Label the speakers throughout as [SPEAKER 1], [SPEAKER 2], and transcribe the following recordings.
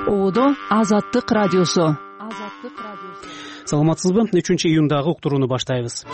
[SPEAKER 1] Оодо Азаттык радиосу.
[SPEAKER 2] Саламатсызбы? 3-июндагы уктурууну баштайбыз.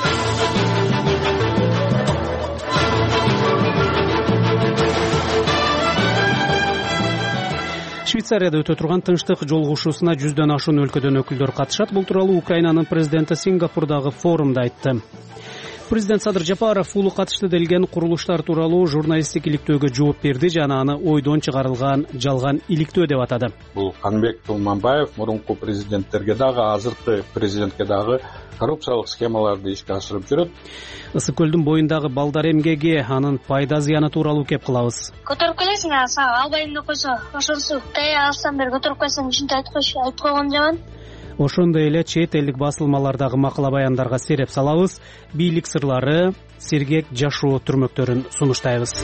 [SPEAKER 2] Швейцарияда өтө турган тынчтык жолугушуусуна 100дөн ашуун өлкөдөн өкүлдөр катышат. Бул тууралуу Украинанын президенти Сингапурдагы форумда айтты. Президент Садыр Жапаров уулу катышты делген курулуштар тууралуу журналисттик иликтөөгө жооп берди жана аны ойдон чыгарылган жалган иликтөө деп атады.
[SPEAKER 3] Бул Канбек Тулманбаев мурунку президенттерге дагы, азыркы президентке дагы коррупциялык схемаларды ишке ашырып жүрөт.
[SPEAKER 2] Ысык көлдүн боюндагы балдар эмгеги, анын пайда зыяны тууралуу кеп кылабыз.
[SPEAKER 4] Көтөрүп келесиң, албайм деп койсо, ошонусу тая алсам бери көтөрүп койсоң, ушинтип айтып койгон жаман.
[SPEAKER 2] Ошондой эле чет элдик басылмалардагы макала баяндарга сереп салабыз. Бийлик сырлары, сергек жашоо түрмөктөрүн сунуштайбыз.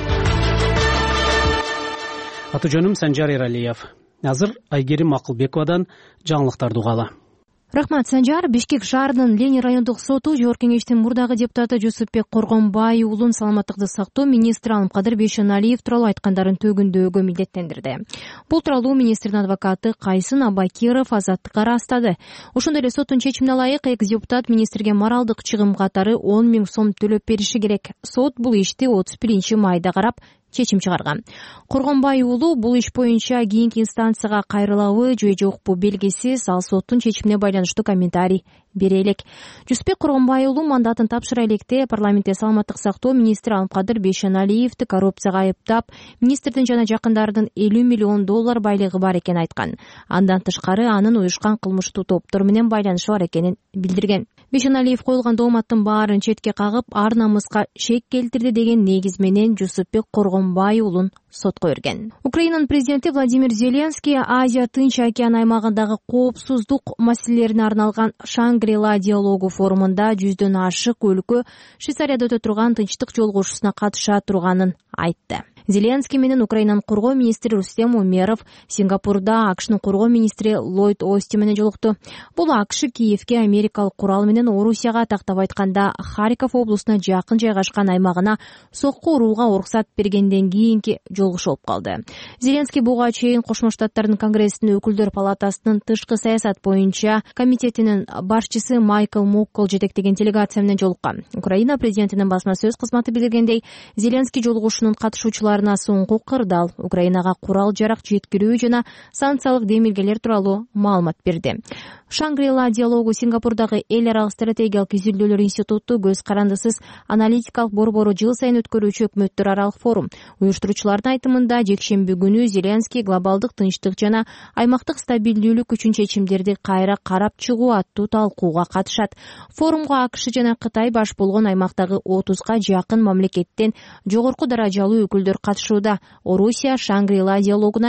[SPEAKER 2] Аты жөнүм Санжар Эралиев. Азыр Айгерим Акылбековадан жаңылыктарды угалы.
[SPEAKER 5] Рахмат, Санжар. Бишкек шаарынын Ленин райондук соту Жогорку Кеңештин мурдагы депутаты Жусупбек Коргонбай уулун саламаттыкты сактоо министри Алымкадыр Бейшеналиев тууралуу айткандарын төгүндөөгө милдеттендирди. Бул тууралуу министрдин адвокаты Кайсын Абакиров Азаттыкка ырастады. Ошондой эле соттун чечимине ылайык экс-депутат министрге моралдык чыгым катары 10 000 сом төлөп бериши керек. Сот бул ишти 31 майда карап чечим чыгарган. Коргонбай уулу бул иш боюнча кийинки инстанцияга кайрылабы же жокпу белгисиз, ал соттун чечимине байланыштуу комментарий бере элек. Жусупбек Коргонбай уулу мандатын тапшыра электе парламентте саламаттык сактоо министри Алымкадыр Бейшеналиевди коррупцияга айыптап, министрдин жана жакындарынын $50 миллион байлыгы бар экенин айткан. Андан тышкары анын уюшкан кылмыштуу топтор менен байланышы бар экенин билдирген. Бейшеналиев коюлган дооматтын баарын четке кагып, ар намыска шек келтирди деген негиз менен Жусупбек Коргонбай уулун сотко берген. Украинанын президенти Владимир Зеленский Азия Тынч океан аймагындагы коопсуздук маселелерине арналган Шангри-Ла диалогу форумунда 100дөн ашык өлкө Швейцарияда өтө турган тынчтык жолугушуусуна катыша турганын айтты. Зеленский менен Украинанын коргоо министри Рустем Умеров Сингапурда АКШнын коргоо министри Ллойд Остин менен жолукту. Бул АКШ Киевке америкалык курал менен Орусияга тактап айтканда Харьков облусуна жакын жайгашкан аймагына сокку урууга уруксат бергенден кийинки жолугуш болуп калды. Зеленский буга чейин Кошмо Штаттардын Конгрессинин өкүлдөр палатасынын тышкы саясат боюнча комитетинин башчысы Майкл Моккол жетектеген делегация менен жолуккан. Украина президентинин басма сөз кызматы билдиргендей, Зеленский жолугушунун катышуучулары соңку кырдаал, Украинага курал жарак жеткирүү жана санкциялык демилгелер тууралуу маалымат берди. Шангри-Ла диалогу Сингапурдагы эл аралык стратегиялык изилдөөлөр институту көз карандысыз аналитикалык борбору жыл сайын өткөрүүчү өкмөттөр аралык форум. Уюштуруучулардын айтымында жекшемби күнү Зеленский глобалдык тынчтык жана аймактык стабилдүүлүк үчүн чечимдерди кайра карап чыгуу аттуу талкууга катышат. Форумга АКШ жана Кытай баш болгон аймактагы 30га жакын мамлекеттен жогорку даражалуу өкүлдөр катышууда. Орусия Шангри-Ла диалогуна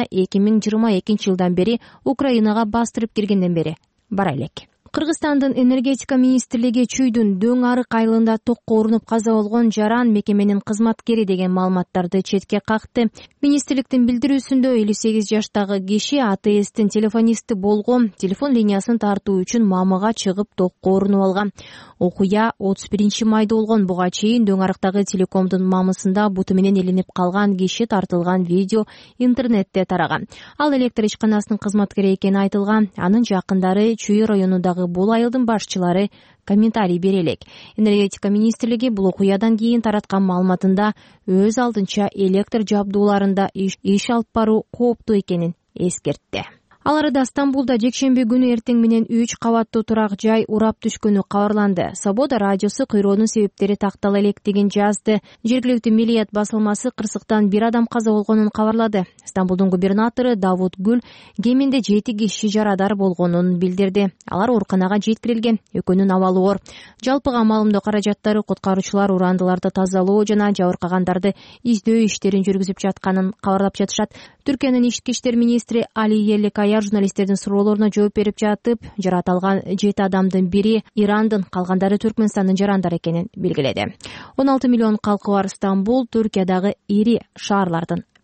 [SPEAKER 5] 2022 жылдан бери Украинага бастырып киргенден бери бара элек. Кыргызстандын энергетика министрлиги Чүйдүн Дөң арык айылында токко урунуп каза болгон жаран мекеменин кызматкери деген маалыматтарды четке какты. Министрликтин билдирүүсүндө 58 жаштагы киши АТСтин телефонисти болгон, телефон линиясын тартуу үчүн мамыга чыгып токко урунуп алган. Окуя 31 майда болгон. Буга чейин Дөң арыктагы телекомдун мамысында буту менен илинип калган киши тартылган видео интернетте тараган. Ал электр ишканасынын кызматкери экени айтылган. Анын жакындары Чүй районундагы бул айылдын башчылары комментарий бере элек. Энергетика министрлиги бул окуядан кийин тараткан маалыматында өз алдынча электр жабдууларында иш алып баруу кооптуу экенин эскертти. Ал арада Стамбулда жекшемби күнү эртең менен 3 кабаттуу турак жай урап түшкөнү кабарланды. Свобода радиосу кыйроонун себептери тактала элек деген жазды. Жергиликтүү Милият басылмасы кырсыктан 1 адам каза болгонун кабарлады. Стамбулдун губернатору Давут Гүл кеминде 7 киши жарадар болгонун билдирди. Алар ооруканага жеткирилген. Экөөнүн абалы оор. Жалпыга маалымдоо каражаттары куткаруучулар урандыларды тазалоо жана жабыркагандарды издөө иштерин жүргүзүп жатканын кабарлап жатышат. Түркиянын ички иштер министри Али Еликая журналисттердин суроолоруна жооп берип жатып, жаратылган 7 адамдын бири Ирандын, калгандары Түркмөнстандын жарандары экенин белгиледи. 16 миллион калкы бар Стамбул Түркиядагы ири шаарлардын бири.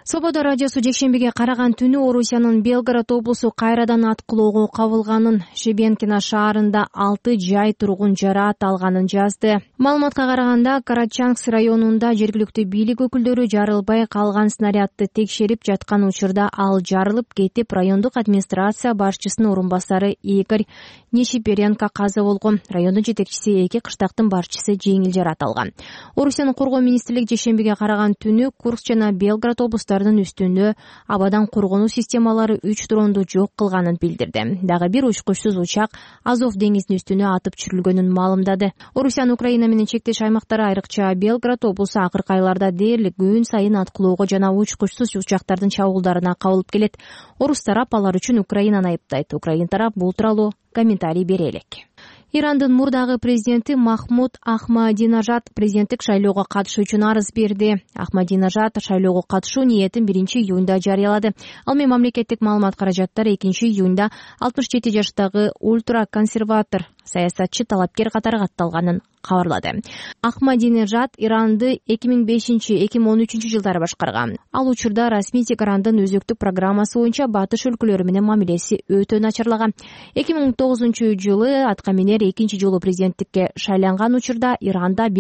[SPEAKER 5] Свобода радиосу жекшембиге караган түнү Орусиянын Белгород облусу кайрадан аткылоого кабылганын, Шебенкина шаарында 6 жай тургун жараат алганын жазды. Маалыматка караганда, Карачангс районунда жергиликтүү бийлик өкүлдөрү жарылбай калган снарядды текшерип жаткан учурда ал жарылып кетип, райондук администрация башчысынын орун басары Игорь Нечиперенко каза болгон. Райондун жетекчиси 2 кыштактын башчысы жеңил жараат алган. Орусиянын коргоо министрлиги жекшембиге караган түнү Курск жана Белгород облустарынын үстүнө абадан коргонуу системалары 3 дронду жок кылганын билдирди. Дагы бир учкучсуз учак Азов деңизинин үстүнө атып түшүрүлгөнүн маалымдады. Орусиянын Украина менен чектеш аймактары, айрыкча Белгород облусу акыркы айларда дээрлик күн сайын аткылоого жана учкучсуз учактардын чабуулдарына кабылып келет. Орус тарап алар үчүн Украинаны айыптайт. Украин тарап бул тууралуу комментарий бере элек. Ирандын мурдагы президенти Махмуд Ахмадинажад президенттик шайлоого катышуу үчүн арыз берди. Ахмадинажад шайлоого катышуу ниетин 1-июнда жарыялады. Ал менен мамлекеттик маалымат каражаттары 2-июнда 67 жаштагы ультраконсерватор саясатчы талапкер катары катталганын кабарлады. Ахмадинежад Иранды 2005-2013 жылдары башкарган. Ал учурда расмий Теһрандын өзөктүк программасы боюнча батыш өлкөлөрү менен мамилеси өтө начарлаган. 2009 жылы атка минер 2 жолу президенттикке шайланган учурда Иранда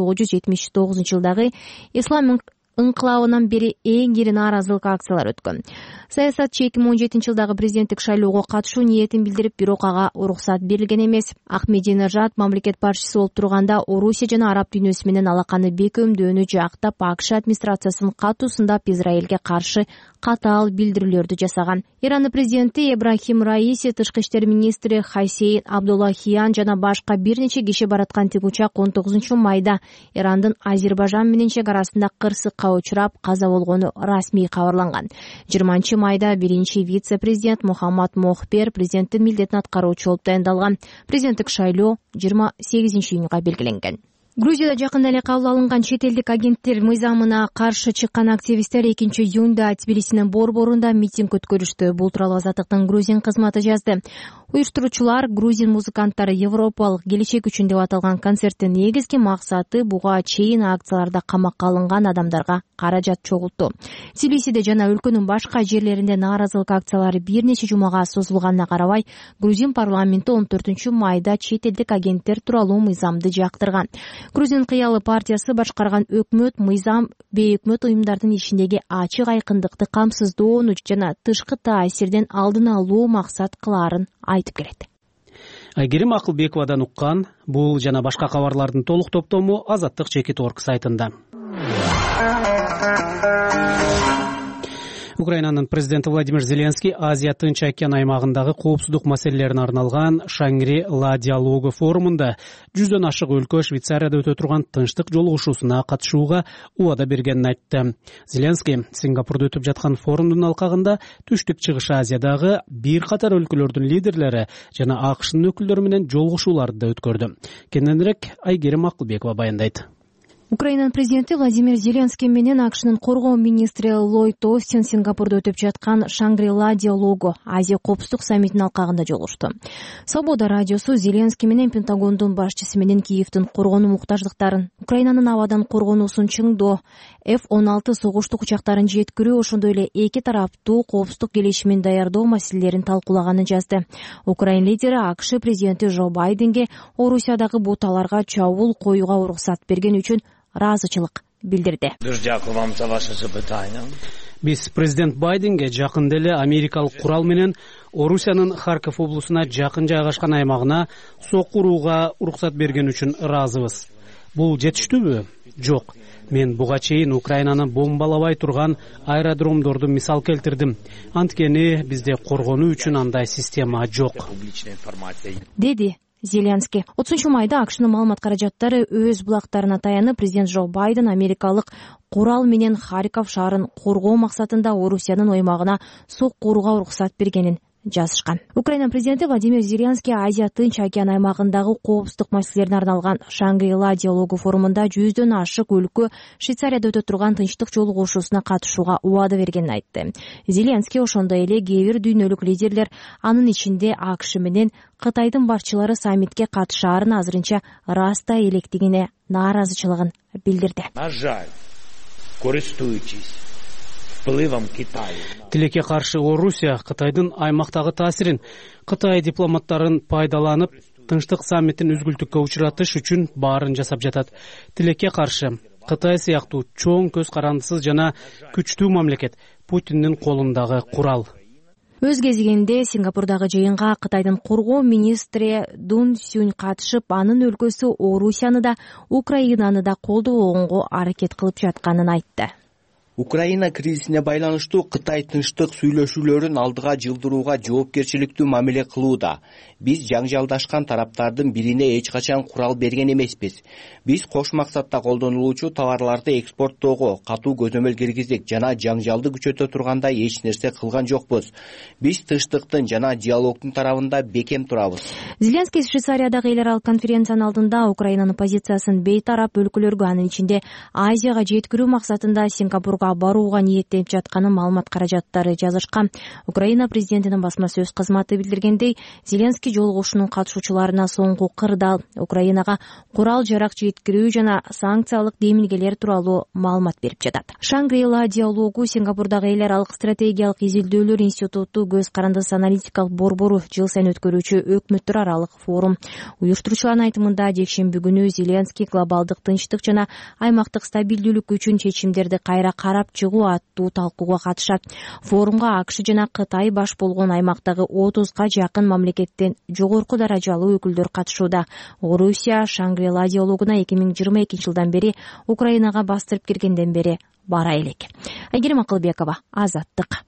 [SPEAKER 5] 1979 жылдагы ислам ыңкылабынан бери эң ири нааразылык акциялары өткөн. Саясатчы 2017 жылдагы президенттик шайлоого катышуу ниетин билдирип, бирок ага уруксат берилген эмес. Ахмединежад мамлекет башчысы болуп турганда Орусия жана араб дүйнөсү менен алаканы бекемдөөнү жактап, АКШ администрациясын катуу сындап, Израилге каршы катаал билдирүүлөрдү жасаган. Ирандын президенти Ибрахим Раиси, тышкы иштер министри Хасейн Абдуллахиян жана башка бир нече киши бараткан тик учак 19 майда Ирандын Азербайжан менен чек арасында кырсыкка учурап каза болгону расмий кабарланган. 20 майда биринчи вице-президент Мухаммад Мохбер президенттин милдетин аткаруучу болуп дайындалган. Президенттик шайлоо 28-июнга белгиленген. Грузияда жакында эле кабыл алынган чет элдик агенттер мыйзамына каршы чыккан активисттер 2-июнда Тбилисинин борборунда митинг өткөрүштү. Бул тууралуу Азаттыктын грузин кызматы жазды. Уюштуруучулар грузин музыканттары Европалык келечек үчүн деп аталган концерттин негизги максаты буга чейин акцияларда камакка алынган адамдарга каражат чогултуу. Тбилисиде жана өлкөнүн башка жерлеринде нааразылык акциялары бир нече жумага созулганына карабай, грузин парламенти 14 майда чет элдик агенттер тууралуу мыйзамды жактырган. Грузин кыялы партиясы башкарган өкмөт мыйзам бейөкмөт уюмдардын ишиндеги ачык айкындыкты камсыздоону жана тышкы таасирден алдын алуу максат кылаарын айтып келет.
[SPEAKER 2] Айгерим Акылбековадан уккан бул жана башка кабарлардын толук топтому Азаттык Чекит.орг сайтында. Украинанын президенти Владимир Зеленский Азия Тынч океан аймагындагы коопсуздук маселелерине арналган Шангри-Ла диалогу форумунда 100дөн ашык өлкө Швейцарияда өтө турган тынчтык жолугушуусуна катышууга убада бергенин айтты. Зеленский Сингапурда өтүп жаткан форумдун алкагында Түштүк Чыгыш Азиядагы бир катар өлкөлөрдүн лидерлери жана АКШнын өкүлдөрү менен жолугушууларды да өткөрдү. Кененирээк Айгерим Акылбекова баяндайт.
[SPEAKER 5] Украинанын президенти Владимир Зеленский менен АКШнын коргоо министри Ллойд Остин Сингапурда өтүп жаткан Шангри-Ла диалогу Азия коопсуздук саммитинин алкагында жолугушту. Свобода радиосу Зеленский менен Пентагондун башчысы менен Киевдин коргонуу муктаждыктарын, Украинанын абадан коргонуусун чыңдоо, F-16 согуштук учактарын жеткирүү, ошондой эле эки тараптуу коопсуздук келишимин даярдоо маселелерин талкуулаганын жазды. Украин лидери АКШ президенти Джо Байденге Орусиядагы буталарга чабуул коюуга уруксат берген үчүн ыраазычылык билдирди.
[SPEAKER 2] Биз президент Байденге жакында эле америкалык курал менен Орусиянын Харьков облусуна жакын жайгашкан аймагына сокку урууга уруксат берген үчүн ыраазыбыз. Бул жетиштүүбү? Жок. Мен буга чейин Украинаны бомбалабай турган аэродромдорду мисал келтирдим. Анткени бизде коргонуу үчүн андай система жок,
[SPEAKER 5] деди Зеленский. 30 майда АКШнын маалымат каражаттары өз булактарына таянып, президент Джо Байден америкалык курал менен Харьков шаарын коргоо максатында Орусиянын аймагына сокку урууга уруксат бергенин жазышкан. Украина президенти Владимир Зеленский Азия Тынч океан аймагындагы коопсуздук маселелерине арналган Шангри-Ла диалогу форумунда 100дөн ашык өлкө Швейцарияда өтө турган тынчтык жолугушуусуна катышууга убада бергенин айтты. Зеленский ошондой эле кээ бир дүйнөлүк лидерлер, анын ичинде АКШ менен Кытайдын башчылары саммитке катышаарын азырынча раста электигине нааразычылыгын билдирди.
[SPEAKER 6] На жаль, користуючись впливом Китая.
[SPEAKER 2] Тилекке каршы Орусия Кытайдын аймактагы таасирин Кытай дипломаттарын пайдаланып, тынчтык саммитин үзгүлтүккө учуратыш үчүн баарын жасап жатат. Тилекке каршы Кытай сыяктуу чоң көз карандысыз жана күчтүү мамлекет Путиндин колундагы курал.
[SPEAKER 5] Өз кезегинде Сингапурдагы жыйынга Кытайдын коргоо министри Дун Сюнь катышып, анын өлкөсү Орусияны да, Украинаны да колдоого аракет кылып жатканын айтты.
[SPEAKER 7] Украина кризисине байланыштуу Кытай тынчтык сүйлөшүүлөрүн алдыга жылдырууга жоопкерчиликтүү мамиле кылууда. Биз жаңжалдашкан тараптардын бирине эч качан курал берген эмеспиз. Биз кош максатта колдонулуучу товарларды экспорттоого катуу көзөмөл киргиздик жана жаңжалды күчөтө турганда эч нерсе кылган жокпуз. Биз тынчтыктын жана диалогдун тарабында бекем турабыз.
[SPEAKER 5] Зеленский Швейцариядагы эл аралык конференциянын алдында Украинанын позициясын бейтарап өлкөлөргө, анын ичинде Азияга жеткирүү максатында Сингапурга барууга ниеттенип жатканын маалымат каражаттары жазышкан. Украина президентинин басма сөз кызматы билдиргендей, Зеленский жолугушуунун катышуучуларына соңку кырдаал, Украинага курал-жарак жеткирүү жана санкциялык демилгелер тууралуу маалымат берип жатат. Шангри-Ла диалогу Сингапурдагы эл аралык стратегиялык изилдөөлөр институту көз карандысыз аналитикалык борбору жыл сайын өткөрүүчү өкмөттөр аралык форум. Уюштуруучулардын айтымында жекшемби күнү Зеленский глобалдык тынчтык жана аймактык стабилдүүлүк үчүн чечимдерди кайра карап чыгуу аттуу талкууга катышат. Форумга АКШ жана Кытай баш болгон аймактагы 30га жакын мамлекеттен жогорку даражалуу өкүлдөр катышууда. Орусия Шангри-Ла диалогуна 2022 жылдан бери Украинага бастырып киргенден бери бара элек. Айгерим Акылбекова, Азаттык.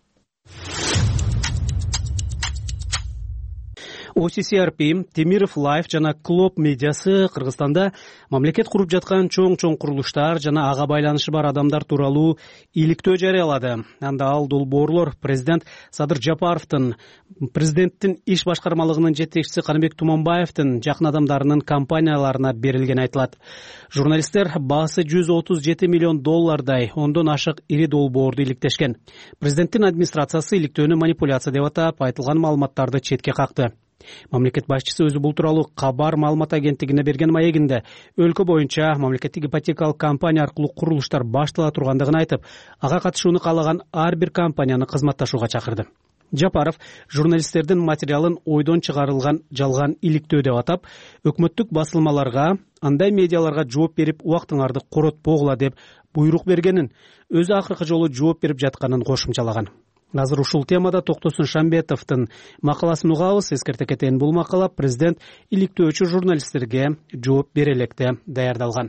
[SPEAKER 2] OCCRP, Темиров Лайф жана Клоп медиасы Кыргызстанда мамлекет куруп жаткан чоң курулуштар жана ага байланышы бар адамдар тууралуу иликтөө жарыялады. Анда ал долбоорлор президент Садыр Жапаровдун, президенттин иш башкармалыгынын жетекчиси Каныбек Туманбаевдин жакын адамдарынын компанияларына берилген айтылат. Журналисттер баасы $137 миллион ондон ашык ири долбоорду иликтешкен. Президенттин администрациясы иликтөөнү манипуляция деп атап, айтылган маалыматтарды четке какты. Мамлекет башчысы өзү бул тууралуу Кабар маалымат агенттигине берген маегинде өлкө боюнча мамлекеттик ипотекалык компания аркылуу курулуштар баштала тургандыгын айтып, ага катышууну каалаган ар бир компанияны кызматташууга чакырды. Жапаров журналисттердин материалын ойдон чыгарылган жалган иликтөө деп атап, өкмөттүк басылмаларга, андай медиаларга жооп берип, убактыңарды коротпогула деп буйрук бергенин, өзү акыркы жолу жооп берип жатканын кошумчалаган. Азыр ушул темада Токтосун Шамбетовдун макаласын угабыз. Эскерте кетейин, бул макала президент иликтөөчү журналисттерге жооп бере электе даярдалган.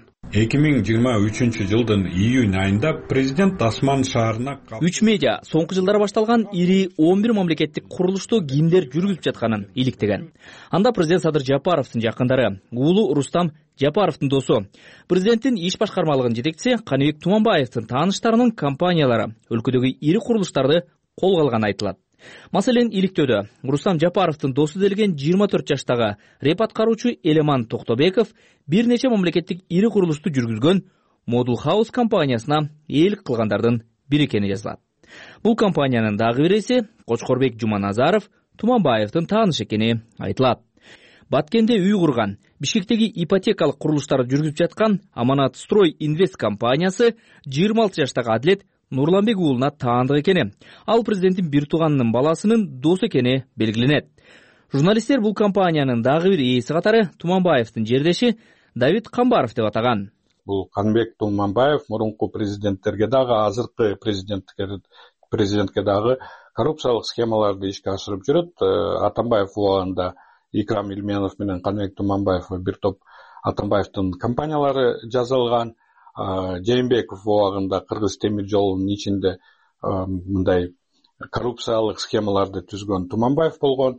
[SPEAKER 8] 2023 жылдын июнь айында президент Тасман шаарына
[SPEAKER 9] 3 медиа соңку жылдары башталган ири 11 мамлекеттик курулушту кимдер жүргүзүп жатканын иликтеген. Анда президент Садыр Жапаровдун жакындары, уулу Рустам Жапаровдун досу, президенттин иш башкармалыгынын жетекчиси Каныбек Туманбаевдин тааныштарынын компаниялары өлкөдөгү ири курулуштарды колго алган айтылат. Маселен, иликтөөдө Рустам Жапаровдун досу делген 24 жаштагы реп аткаруучу Элеман Токтобеков бир нече мамлекеттик ири курулушту жүргүзгөн Model House компаниясына ээлик кылгандардын бири экени жазылат. Бул компаниянын дагы бир ээси Кочкорбек Жуманазаров Туманбаевдин таанышы экени айтылат. Баткенде үй курган, Бишкектеги ипотекалык курулуштарды жүргүзүп жаткан Аманат Строй Инвест компаниясы 26 жаштагы Адлет Нурланбек уулуна таандык экени, ал президенттин бир тууганынын баласынын досу экени белгиленет. Журналисттер бул компаниянын дагы бир ээси катары Туманбаевдин жердеши Давид Камбаров деп атаган.
[SPEAKER 3] Бул Канбек Туманбаев мурунку президенттерге дагы, азыркы президентке дагы коррупциялык схемаларды ишке ашырып жүрөт. Атамбаев убагында Икрам Илменов менен Канбек Туманбаев бир топ Атамбаевдин компаниялары жазылган. Жээнбеков убагында Кыргыз темир жолунун ичинде мындай коррупциялык схемаларды түзгөн Туманбаев болгон.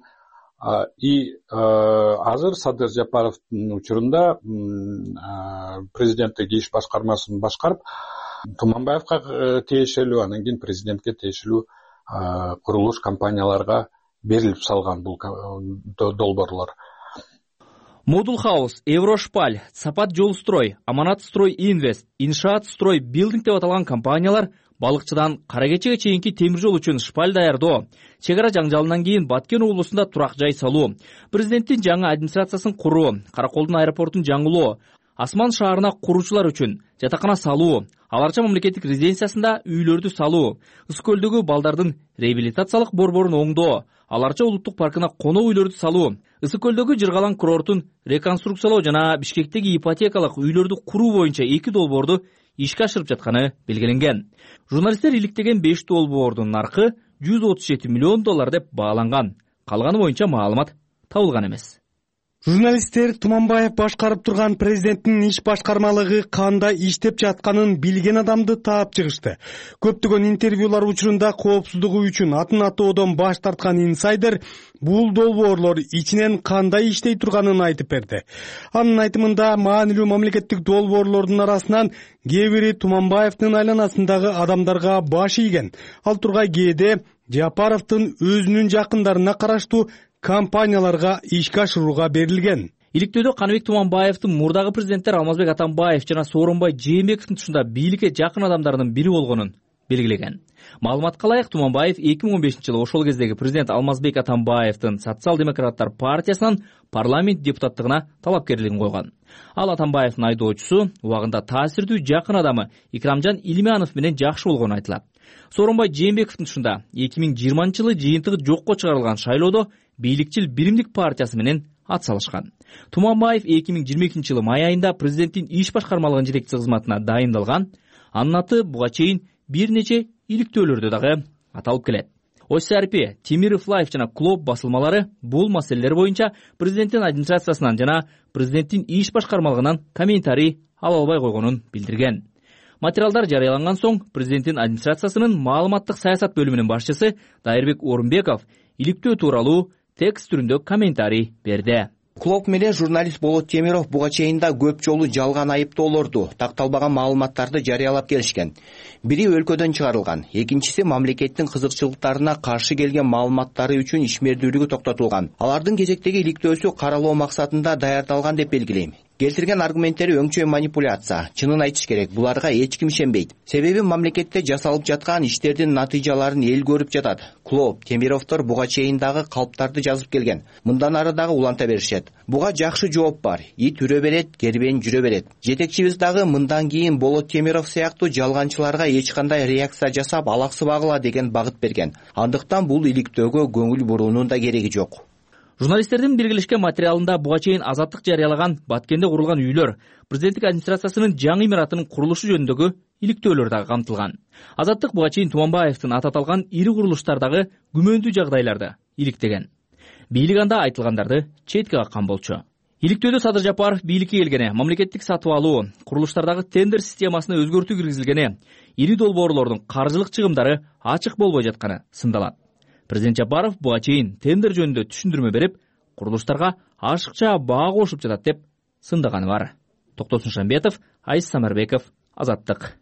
[SPEAKER 3] Азыр Садыр Жапаровдун учурунда президенттик иш башкармасын башкарып, Туманбаевга тиешелүү, анан кийин президентке тиешелүү курулуш компанияларга берилип салган бул долбоорлор.
[SPEAKER 9] Model House, Еврошпаль, Сапат Жолстрой, Аманат Строй Инвест, Иншаат Строй Билдинг деп аталган компаниялар балыкчыдан Каракечеге чейинки темир жол үчүн шпаль даярдоо, чек ара жаңжалынан кийин Баткен облусунда турак жай салуу, президенттин жаңы администрациясын куруу, Караколдун аэропортун жаңылоо, Асман шаарына куруучулар үчүн жатакана салуу, Аларча мамлекеттик резиденциясында үйлөрдү салуу, Ысык көлдөгү балдардын реабилитациялык борборун оңдоо, Аларча улуттук паркына конок үйлөрдү салуу, Ысык көлдөгү Жыргалаң курортун реконструкциялоо жана Бишкектеги ипотекалык үйлөрдү куруу боюнча 2 долбоорду ишке ашырып жатканы белгиленген. Журналисттер иликтеген 5 долбоордун наркы $137 миллион деп бааланган. Калганы боюнча маалымат табылган эмес.
[SPEAKER 2] Журналисттер Туманбаев башкарып турган президенттин иш башкармалыгы кандай иштеп жатканын билген адамды таап чыгышты. Көптөгөн интервьюлар учурунда коопсуздугу үчүн атын атоодон баш тарткан инсайдер бул долбоорлор ичинен кандай иштей турганын айтып берди. Анын айтымында маанилүү мамлекеттик долбоорлордун арасынан кээ бири Туманбаевдин айланасындагы адамдарга баш ийген. Ал тургай кээде Жапаровдун өзүнүн жакындарына караштуу компанияларга ишке ашырууга берилген.
[SPEAKER 9] Иликтөөдө Каныбек Туманбаевдин мурдагы президенттер Алмазбек Атамбаев жана Сооронбай Жээнбековдун тушунда бийликке жакын адамдарынын бири болгонун белгилеген. Маалыматка ылайык, Туманбаев 2015-жылы ошол кездеги президент Алмазбек Атамбаевдин Социал-демократтар партиясынан парламент депутаттыгына талапкерлигин койгон. Ал Атамбаевдин айдоочусу, убагында таасирдүү жакын адамы Икрамжан Илимянов менен жакшы болгону айтылат. Сооронбай Жээнбековдун тушунда 2020-жылы жыйынтыгы жокко чыгарылган шайлоодо бийликчил Биримдик партиясы менен ат салышкан. Туманбаев 2022-жылы май айында президенттин иш башкармалыгынын жетекчиси кызматына дайындалган. Анын аты буга чейин бир нече иликтөөлөрдө дагы аталып келет. ОСРП, Темиров Лайф жана Клоп басылмалары бул маселелер боюнча президенттин администрациясынан жана президенттин иш башкармалыгынан комментарий ала албай койгонун билдирген. Материалдар жарыяланган соң президенттин администрациясынын маалыматтык саясат бөлүмүнүн башчысы Дайырбек Орунбеков иликтөө тууралуу текст түрүндө комментарий берди.
[SPEAKER 7] Клоп менен журналист Болот Темиров буга чейин да көп жолу жалган айыптоолорду, такталбаган маалыматтарды жарыялап келишкен. Бири өлкөдөн чыгарылган, экинчиси мамлекеттин кызыкчылыктарына каршы келген маалыматтары үчүн ишмердүүлүгү токтотулган. Алардын кезектеги иликтөөсү каралоо максатында даярдалган деп белгилейм. Келтирген аргументтери өңчөй манипуляция. Чынын айтыш керек, буларга эч ким ишенбейт. Себеби мамлекетте жасалып жаткан иштердин натыйжаларын эл көрүп жатат. Клоп, Темировдор буга чейин дагы калптарды жазып келген. Мындан ары дагы уланта беришет. Буга жакшы жооп бар. Ит үрө берет, кербен жүрө берет. Жетекчибиз дагы мындан кийин Болот Темиров сыяктуу жалганчыларга эч кандай реакция жасап алаксыбагыла деген багыт берген. Андыктан бул иликтөөгө көңүл буруунун да кереги жок.
[SPEAKER 9] Журналисттердин белгилешкен материалында буга чейин Азаттык жарыялаган Баткенде курулган үйлөр, президенттик администрациясынын жаңы имаратынын курулушу жөнүндөгү иликтөөлөр дагы камтылган. Азаттык буга чейин Туманбаевдин аты аталган ири курулуштардагы күмөндүү жагдайларды иликтеген. Бийлик анда айтылгандарды четке каккан болчу. Иликтөөдө Садыр Жапаров бийликке келгени, мамлекеттик сатып алуу, курулуштардагы тендер системасына өзгөртүү киргизилгени, ири долбоорлордун каржылык чыгымдары ачык болбой жатканы сындалат. Президент Жапаров буга чейин тендер жөнүндө түшүндүрмө берип, курулуштарга ашыкча баа кошуп жатат деп сындаганы бар. Токтосун Шамбетов, Айс Самарбеков, Азаттык.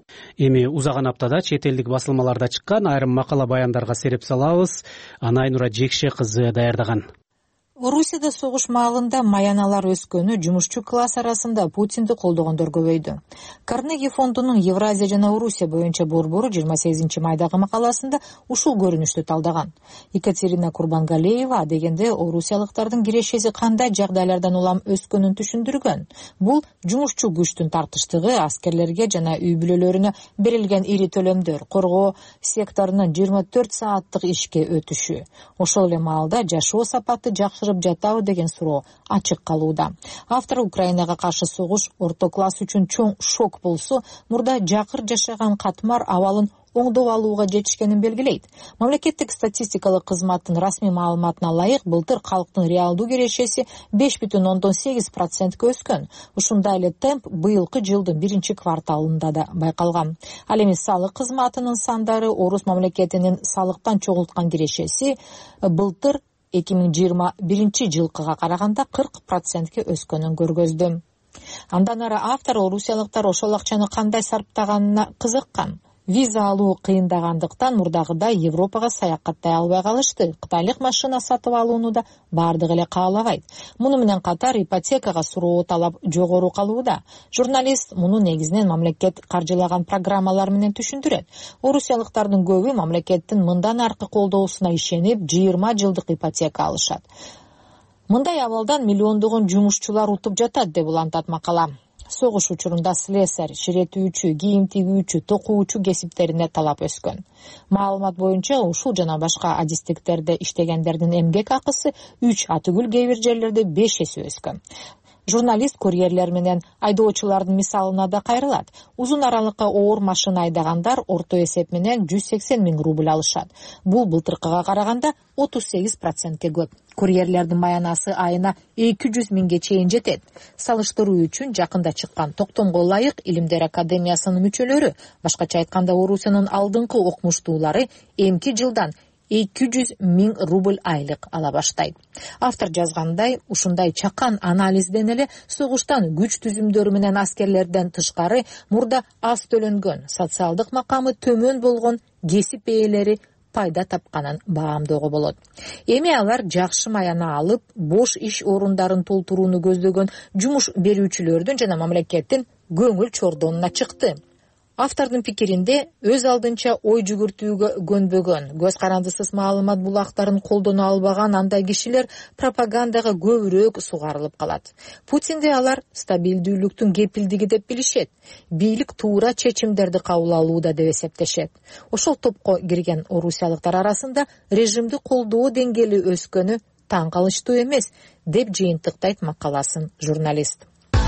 [SPEAKER 2] Эми узаган аптада чет элдик басылмаларда чыккан айрым макала баяндарга сереп салабыз. Анайнура Жекше кызы даярдаган.
[SPEAKER 6] Орусияда согуш маалында маяналар өскөнү жумушчу класс арасында Путинди колдогондор көбөйдү. Карнеги фондунун Евразия жана Орусия боюнча борбору 28 майдагы макаласында ушул көрүнүштү талдаган. Екатерина Курбангалеева дегенде орусиялыктардын кирешеси кандай жагдайлардан улам өскөнүн түшүндүргөн. Бул жумушчу күчтүн тартыштыгы, аскерлерге жана үй бүлөлөрүнө берилген ири төлөмдөр, коргоо секторунун 24 сааттык ишке өтүшү. Ошол эле маалда жашоо сапаты жакшы жатабы деген суроо ачык калууда. Автор Украинага каршы согуш орто класс үчүн чоң шок болсо, мурда жакыр жашаган катмар абалын оңдоп алууга жетишкенин белгилейт. Мамлекеттик статистикалык кызматтын расмий маалыматына ылайык, былтыр калктын реалдуу кирешеси 5,8% өскөн. Ушундай эле темп быйылкы жылдын биринчи кварталында да байкалган. Ал эми салык кызматынын сандары Орус мамлекетинин салыктан чогулткан кирешеси былтыр 2021 жылкыга караганда 40% өскөнүн көргөздү. Андан ары автор орусиялыктар ошол акчаны кандай сарптаганына кызыккан. Виза алуу кыйындагандыктан мурдагыдай Европага саякаттай албай калышты. Кытайлык машина сатып алууну да бардыгы эле каалабайт. Муну менен катар ипотекага суроо талап жогору калууда. Журналист муну негизинен мамлекет каржылаган программалар менен түшүндүрөт. Орусиялыктардын көбү мамлекеттин мындан аркы колдоосуна ишенип 20 жылдык ипотека алышат. Мындай абалдан миллиондогон жумушчулар утуп жатат деп улантат макала. Согуш учурунда слесарь, ширетүүчү, кийим тигүүчү, токуучу кесиптерине талап өскөн. Маалымат боюнча ушул жана башка адистиктерде иштегендердин эмгек акысы 3, атүгүл кээ бир жерлерде 5 эсе өскөн. Журналист курьерлер менен айдоочулардын мисалына да кайрылат. Узун аралыкка оор машина айдагандар орто эсеп менен 180 000 рубль алышат. Бул былтыркыга караганда 38%ке көп. Курьерлердин маянасы айына 200 000ге чейин жетет. Салыштыруу үчүн жакында чыккан токтомго ылайык Илимдер академиясынын мүчөлөрү, башкача айтканда Орусиянын алдыңкы окумуштуулары эмки жылдан 200 000 рубль айлык ала баштайт. Автор жазгандай, ушундай чакан анализден эле согуштан күч түзүмдөрү менен аскерлерден тышкары мурда аз төлөнгөн, социалдык макамы төмөн болгон кесип ээлери пайда тапканын баамдоого болот. Эми алар жакшы маяна алып, бош иш орундарын толтурууну көздөгөн жумуш берүүчүлөрдүн жана мамлекеттин көңүл чордонуна чыкты. Автордун пикиринде өз алдынча ой жүгүртүүгө көнбөгөн, көз карандысыз маалымат булактарын колдоно албаган андай кишилер пропагандага көбүрөөк сугарылып калат. Путинди алар стабилдүүлүктүн кепилдиги деп билишет. Бийлик туура чечимдерди кабыл алууда деп эсептешет. Ошол топко кирген орусиялыктар арасында режимди колдоо деңгээли өскөнү таң калыштуу эмес, деп жыйынтыктайт макаласын журналист.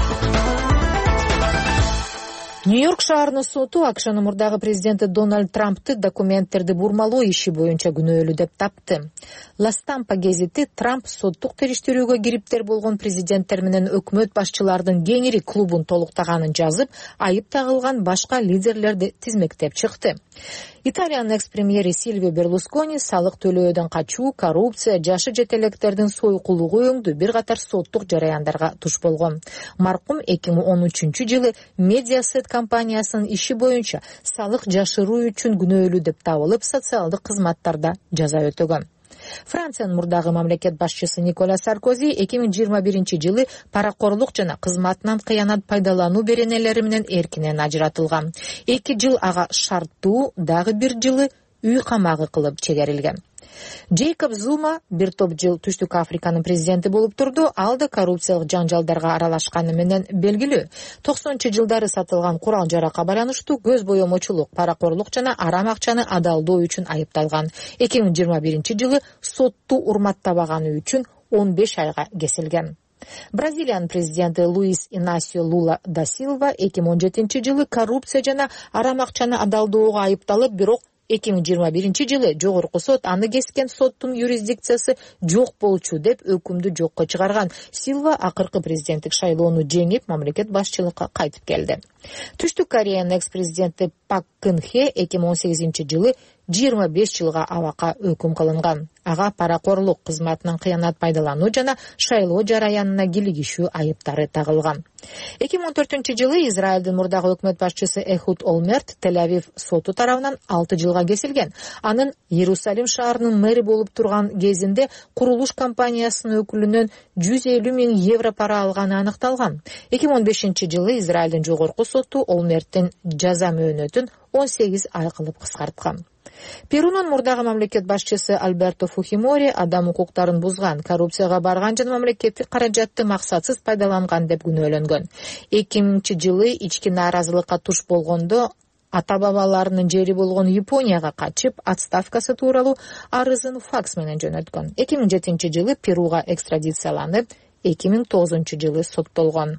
[SPEAKER 6] Нью-Йорк шаарынын соту АКШнын мурдагы президенти Дональд Трампты документтерди бурмалоо иши боюнча күнөөлүү деп тапты. La Stampa гезити Трамп соттук териштирүүгө кириптер болгон президенттер менен өкмөт башчылардын кеңири клубун толуктаганын жазып, айып тагылган башка лидерлерди тизмектеп чыкты. Италиянын экс-премьери Сильвио Берлускони салык төлөөдөн качуу, коррупция, жашы жетелектердин сойкулугу өңдү бир катар соттук жараяндарга туш болгон. Маркум 2013-жылы Mediaset компаниясынын иши боюнча салык жашыруу үчүн күнөөлүү деп табылып, социалдык кызматтарда жаза өтөгөн. Франциянын мурдагы мамлекет башчысы Николя Саркози 2021-жылы паракорлук жана кызматынан кыянат пайдалануу беренелери менен эркинен ажыратылган. 2 жыл ага шарттуу, дагы 1 жылы үй камагы кылып чегерилген. Джейкоб Зума бир топ жыл Түштүк Африканын президенти болуп турду, ал да коррупциялык жаңжалдарга аралашканы менен белгилүү. 90-жылдары сатылган курал-жаракка байланыштуу көз боемочулук, паракорлук жана арам акчаны адалдоо үчүн айыпталган. 2021-жылы сотту урматтабаганы үчүн 15 айга кесилген. Бразилиянын президенти Луис Инасио Лула да Силва 2017-жылы коррупция жана арам акчаны адалдоого айыпталып, бирок 2021-жылы жогорку сот аны кескен соттун юрисдикциясы жок болчу деп өкүмдү жокко чыгарган. Силва акыркы президенттик шайлоону жеңип, мамлекет башчылыкка кайтып келди. Түштүк Кореянын экс-президенти Пак Кын Хе 2018-жылы 25 жылга абакка өкүм кылынган. Ага паракорлук, кызматынан кыянат пайдалануу жана шайлоо жараянына килигишүү айыптары тагылган. 2014-жылы Израилдин мурдагы өкмөт башчысы Эхуд Олмерт Тель-Авив соту тарабынан 6 жылга кесилген. Анын Иерусалим шаарынын мэри болуп турган кезинде курулуш компаниясынын өкүлүнөн 150 000 евро пара алганы аныкталган. 2015-жылы Израилдин жогорку соту Олмерттин жаза мөөнөтүн 18 ай кылып кыскарткан. Перунун мурдагы мамлекет башчысы Альберто Фухимори адам укуктарын бузган, коррупцияга барган жана мамлекеттик каражатты максатсыз пайдаланган деп күнөөлөнгөн. 2000-жылы ички нааразылыкка туш болгондо ата-бабаларынын жери болгон Японияга качып, отставкасы тууралуу арызын факс менен жөнөткөн. 2007-жылы Перуга экстрадицияланып, 2009-жылы соттолгон.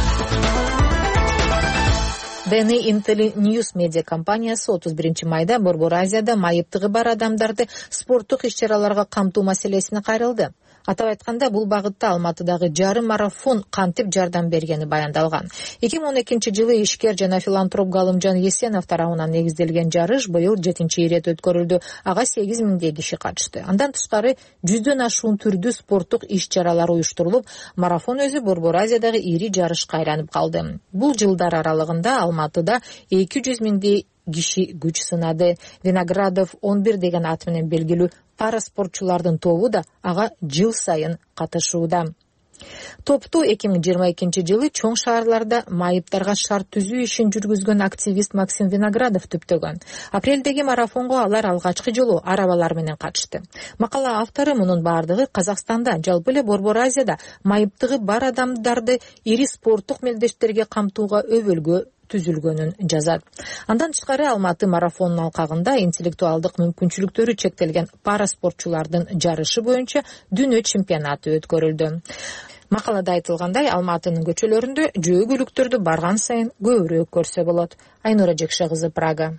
[SPEAKER 6] DN Intel Media компаниясы 31 майда Борбор Азияда майыптыгы бар адамдарды спорттук иш-чараларга камтуу маселесине кайрылды. Атап айтканда, бул багытта Алматыдагы жарым марафон кантип жардам бергени баяндалган. 2012-жылы ишкер жана филантроп Галымжан Есенов тарабынан негизделген жарыш быйыл 7-ирет өткөрүлдү. Ага 8 000 киши катышты. Андан тышкары 100дөн ашуун түрдүү спорттук иш-чаралар уюштурулуп, марафон өзү Борбор Азиядагы ири жарышка айланып калды. Бул жылдар аралыгында Алматыда 200 000 киши күч сынады. Виноградов 11 деген ат менен белгилүү пара спортчулардын тобу да ага жыл сайын катышууда. Топту 2022-жылы чоң шаарларда майыптарга шарт түзүү ишин жүргүзгөн активист Максим Виноградов түптөгөн. Апрелдеги марафонго алар алгачкы жолу арабалар менен катышты. Макала автору мунун бардыгы Казакстанда, жалпы эле Борбор Азияда майыптыгы бар адамдарды ири спорттук мелдештерге камтууга өбөлгө түзүлгөнүн жазат. Андан тышкары Алматы марафонунун алкагында интеллектуалдык мүмкүнчүлүктөрү чектелген параспортчулардын жарышы боюнча дүйнө чемпионаты өткөрүлдү. Макалада айтылгандай, Алматынын көчөлөрүндө жөө көлүктөрдү барган сайын көбүрөөк көрсө болот. Айнура Жекше кызы, Прага.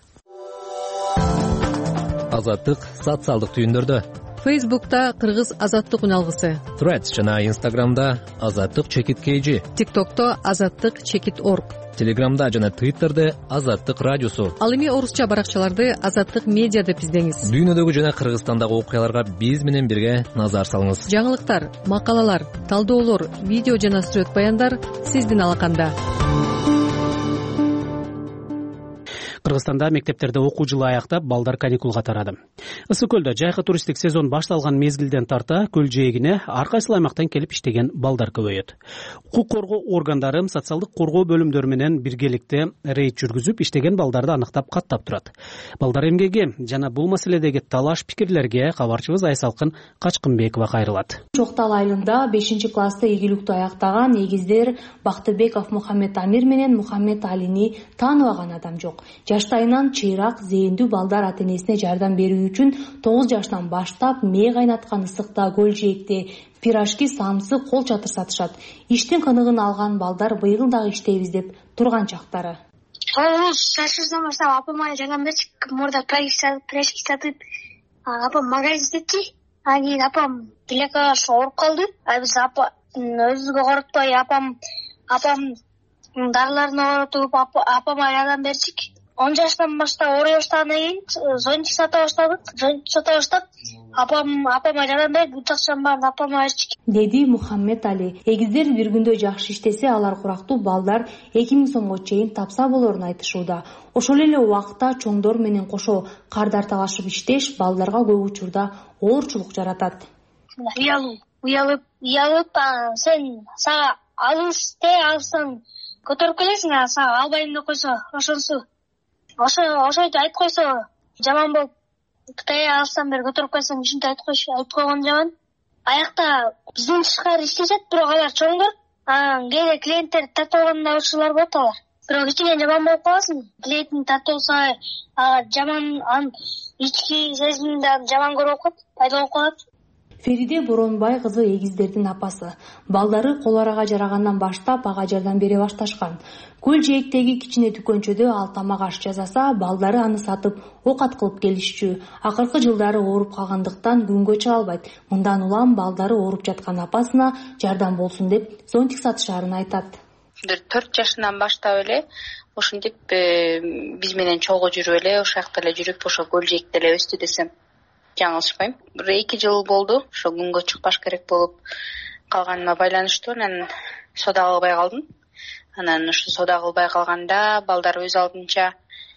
[SPEAKER 10] Азаттык социалдык түйүндөрдө.
[SPEAKER 1] Фейсбукта Кыргыз азаттык үналгысы.
[SPEAKER 10] Threads жана Инстаграмда азаттык чекит KG.
[SPEAKER 1] ТикТокто азаттык чекит орг.
[SPEAKER 10] Телеграмда жана Твиттерде азаттык радиосу.
[SPEAKER 1] Ал эми орусча баракчаларды азаттык медиа деп издеңиз.
[SPEAKER 10] Дүйнөдөгү жана Кыргызстандагы окуяларга биз менен бирге назар салыңыз.
[SPEAKER 1] Жаңылыктар, макалалар, талдоолор, видео жана сүрөт баяндар сиздин алаканда.
[SPEAKER 2] Кыргызстанда мектептерде окуу жылы аяктап, балдар каникулга тарады. Ысык көлдө жайкы туристтик сезон башталган мезгилден тарта көл жээгине ар кайсы аймактан келип иштеген балдар көбөйөт. Укук коргоо органдары социалдык коргоо бөлүмдөрү менен биргеликте рейд жүргүзүп, иштеген балдарды аныктап, каттап турат. Балдар эмгеги жана бул маселедеги талаш пикирлерге кабарчыбыз Айсалкын Качкынбекова кайрылат.
[SPEAKER 11] Жоктал айылында 5-класста ийгиликтүү аяктаган эгиздер Бактыбеков Мухаммед Амир менен Мухаммед Алини тааныбаган адам жок. Жаштайынан чыйрак, зээндүү балдар ата-энесине жардам берүү үчүн 9 жаштан баштап мээ кайнаткан ысыкта, көл жээкте пирожки, самсы, кол чатыр сатышат. Иштин кыныгын алган балдар быйыл дагы иштейбиз деп турган чактары.
[SPEAKER 4] Жашырдан баштап апама жардам берчик, мурда пирожки сатып, апам магазин иштетчи. Анан апам тилекка ооруп калды. Биз өзүбүзгө коркпой апам дарыларын оорутуп, апама жардам берчик. 10 жаштан баштап ооруй баштагандан кийин зонтик сата баштап, апама жардам берип, бут акчанын баарын апама берчик.
[SPEAKER 11] Деди Мухаммед Али. Эгиздер бир күндө жакшы иштесе, алар курактуу балдар 2000 сомго чейин тапса болорун айтышууда. Ошол эле убакта чоңдор менен кошо кардар талашып иштеш балдарга көп учурда оорчулук жаратат.
[SPEAKER 4] Уялып, сен сага алсаң көтөрүп келесиң, сага албайм деп койсо, ошонсу. Ошойтип айтып койсо жаман болуп, Кытай алсам бери көтөрүп койсоң, ушинтип айтып койгон жаман. Аякта биздин тышкары иштешет, бирок алар чоңдор. Кээде клиенттер тартып алганда учурлар болот алар. Бирок ичиңен жаман болуп каласың. Клиенттин тартып алса, жаман ички сезимди жаман көрүп коет, пайда болуп калат.
[SPEAKER 11] Фериде Боронбай кызы эгиздердин апасы. Балдары кол арага жарагандан баштап ага жардам бере башташкан. Көл жээктеги кичине дүкөнчөдө ал тамак аш жасаса, балдары аны сатып окат кылып келишчү. Акыркы жылдары ооруп калгандыктан күнгө чыга албайт. Мындан улам балдары ооруп жаткан апасына жардам болсун деп зонтик сатышаарын айтат.
[SPEAKER 12] 4 жашынан баштап эле ошентип биз менен чогуу жүрүп эле, ошол жакта эле жүрүп, ошо көл жээкте эле өстү десем жаңылышпайм. 1-2 жыл болду, ошо күнгө чыкпаш керек болуп калганыма байланыштуу, анан сода кылбай калдым. Анан ушу сода кылбай калганда балдар өз алдынча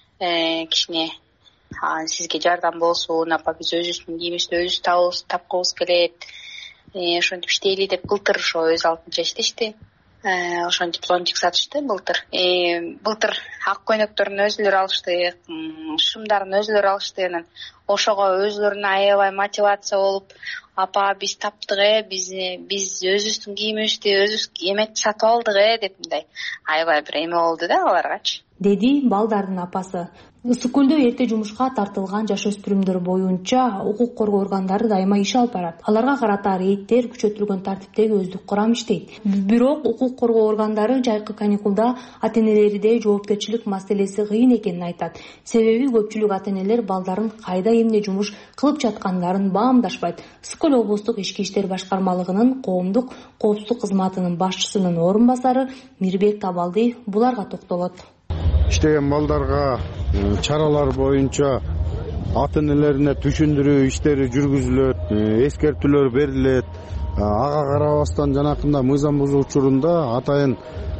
[SPEAKER 12] кичине сизге жардам болсун, апа биз өзүбүздүн кийимибизди өзүбүз тапкыбыз келет, ошентип иштейли деп былтыр ошо өз алдынча иштешти. Ошентип зонтик сатышты былтыр. Былтыр ак көйнөктөрүн өзүлөрү алышты, шымдарын өзүлөрү алышты. Анан ошого өзүлөрүнө аябай мотивация болуп, апа биз таптык, биз өзүбүздүн кийимибизди өзүбүз эметип сатып алдык деп мындай аябай бир эме болду да аларгачы.
[SPEAKER 11] Деди балдардын апасы. Ысык көлдө эрте жумушка тартылган жаш өспүрүмдөр боюнча укук коргоо органдары дайыма иш алып барат. Аларга карата рейдтер күчөтүлгөн тартиптеги өздүк курам иштейт. Бирок укук коргоо органдары жайкы каникулда ата-энелериде жоопкерчилик маселеси кыйын экенин айтат. Себеби көпчүлүк ата-энелер балдарын кайда эмне жумуш кылып жаткандарын баамдашпайт. Ысык көл облустук ички иштер башкармалыгынын коомдук коопсуздук кызматынын башчысынын орун басары Мирбек Табалдиев буларга токтолот.
[SPEAKER 13] Иштеген балдарга чаралар боюнча ата-энелерине түшүндүрүү иштери жүргүзүлөт, эскертүүлөр берилет. Ага карабастан жанакында мыйзам бузуу учурунда атайын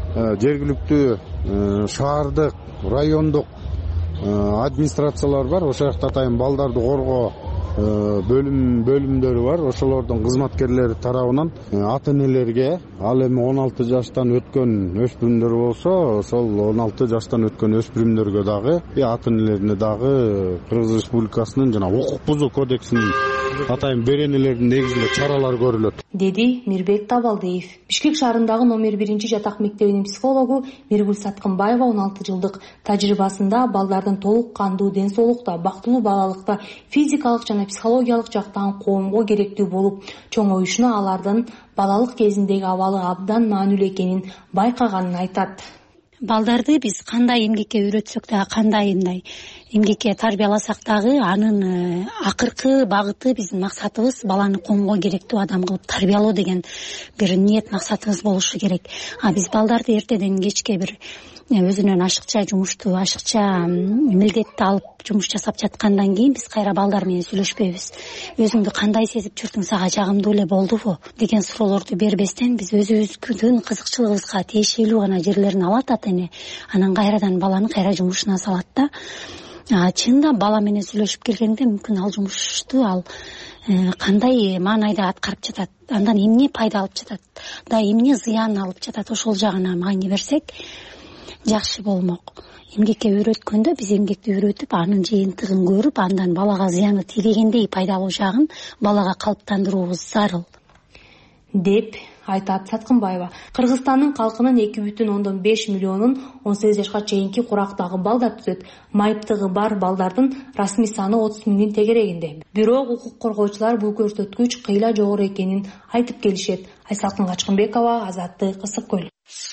[SPEAKER 13] жергиликтүү шаардык, райондук администрациялар бар. Ошол жакта атайын балдарды коргоо бөлүмдөрү бар. Ошолордун кызматкерлери тарабынан ата энелерге ал эми 16 жаштан өткөн өспүрүмдөр болсо, ошол 16 жаштан өткөн өспүрүмдөргө дагы ата энелерине дагы Кыргыз Республикасынын жана укук бузуу кодексинин атайын беренелеринин негизинде чаралар көрүлөт,
[SPEAKER 11] деди Мирбек Табалдиев. Бишкек шаарындагы номер 1 жатак мектебинин психологу Миргүл Саткынбаева 16 жылдык тажрыйбасында балдардын толук кандуу ден соолукта, бактылуу балалыкта физикалык жана психологиялык жактан коомго керектүү болуп чоңоюшуна алардын балалык кезиндеги абалы абдан маанилүү экенин байкаганын айтат.
[SPEAKER 14] Балдарды биз кандай эмгекке үйрөтсөк дагы, кандай мындай эмгекке тарбияласак дагы, анын акыркы багыты биздин максатыбыз баланы коомго керектүү адам кылып тарбиялоо деген бир ниет максатыбыз болушу керек. Биз балдарды эртеден кечке бир өзүнөн ашыкча жумушту, ашыкча милдетти алып жумуш жасап жаткандан кийин биз кайра балдар менен сүйлөшпөйбүз. Өзүңдү кандай сезип жүрдүң, сага жагымдуу эле болдубу деген суроолорду бербестен биз өзүбүздүн кызыкчылыгыбызга тиешелүү гана жерлерин алат ата эне, анан кайрадан баланы кайра жумушуна салат да. Чынында бала менен сүйлөшүп келгенде мүмкүн ал жумушту ал кандай маанайда аткарып жатат, андан эмне пайда алып жатат, да эмне зыян алып жатат, ошол жагына маани берсек жакшы болмок. Эмгекке үйрөткөндө биз эмгекти үйрөтүп, анын жыйынтыгын көрүп, андан балага зыяны тийбегендей пайдалуу жагын балага калыптандыруубуз зарыл,
[SPEAKER 11] деп айтат Саткынбаева. Кыргызстандын калкынын 2,5 миллионун 18 жашка чейинки курактагы балдар түзөт. Майыптыгы бар балдардын расмий саны 30 миңдин тегерегинде. Бирок укук коргоочулар бул көрсөткүч кыйла жогору экенин айтып келишет. Айсалкын Качкынбекова, Азаттык, Ысык көл.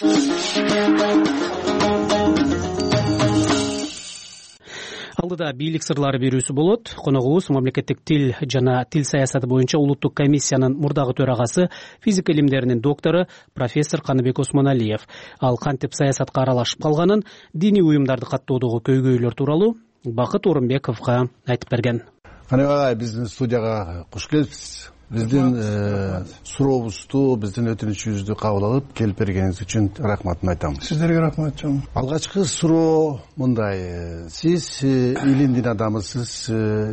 [SPEAKER 2] Алдыда бийлик сырлары берүүсү болот. Коногубуз мамлекеттик тил жана тил саясаты боюнча улуттук комиссиянын мурдагы төрагасы, физика илимдеринин доктору профессор Каныбек Осмоналиев. Ал кантип саясатка аралашып калганын, диний уюмдарды каттоодогу көйгөйлөр тууралуу Бакыт Орунбековго айтып берген.
[SPEAKER 15] Каныбек, биздин студияга куш келипсиз. Биздин сурообузду, биздин өтүнүчүбүздү кабыл алып келип бергениңиз үчүн рахматымды айтам.
[SPEAKER 16] Сиздерге рахмат жон.
[SPEAKER 15] Алгачкы суроо мындай: сиз илимдин адамысыз,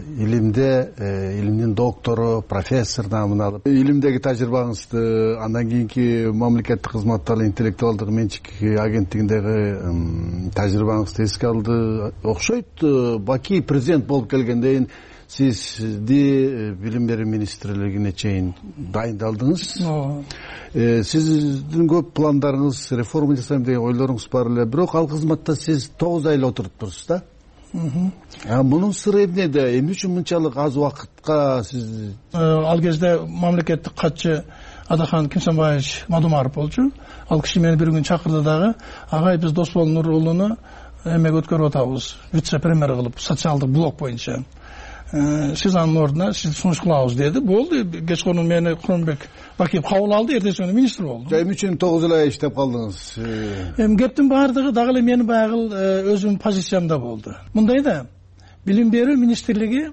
[SPEAKER 15] илимдин доктору, профессор наамын алып, илимдеги тажрыйбаңызды, андан кийинки мамлекеттик кызматтагы интеллектуалдык менчик агенттигиндеги тажрыйбаңызды эске алды окшойт. Баки президент болуп келгенден кийин сизди билим берүү министрлигине чейин дайындалдыңыз. Сиздин көп пландарыңыз, реформа жасайм деген ойлоруңуз бар эле, бирок ал кызматта сиз 9 ай эле отуруп турсуз да. Мунун сыры эмнеде? Эмне үчүн мынчалык аз убакытка сиз?
[SPEAKER 16] Ал кезде мамлекеттик катчы Адахан Кимсанбаевич Мадумаров болчу. Ал киши мени бир күн чакырды дагы: "Агай, биз Досбол Нур уулуну эмеге өткөрүп атабыз, вице-премьер кылып, социалдык блок боюнча. Сиз анын ордуна сизди сунуш кылабыз" деди. Болду. Кечкурун мени Курманбек Бакиев кабыл алды, эртеси күнү министр болду.
[SPEAKER 15] Эмне үчүн 9 ай иштеп калдыңыз?
[SPEAKER 16] Кептин баардыгы дагы эле менин баягы өзүмдүн позициямда болду. Мындай да, билим берүү министрлиги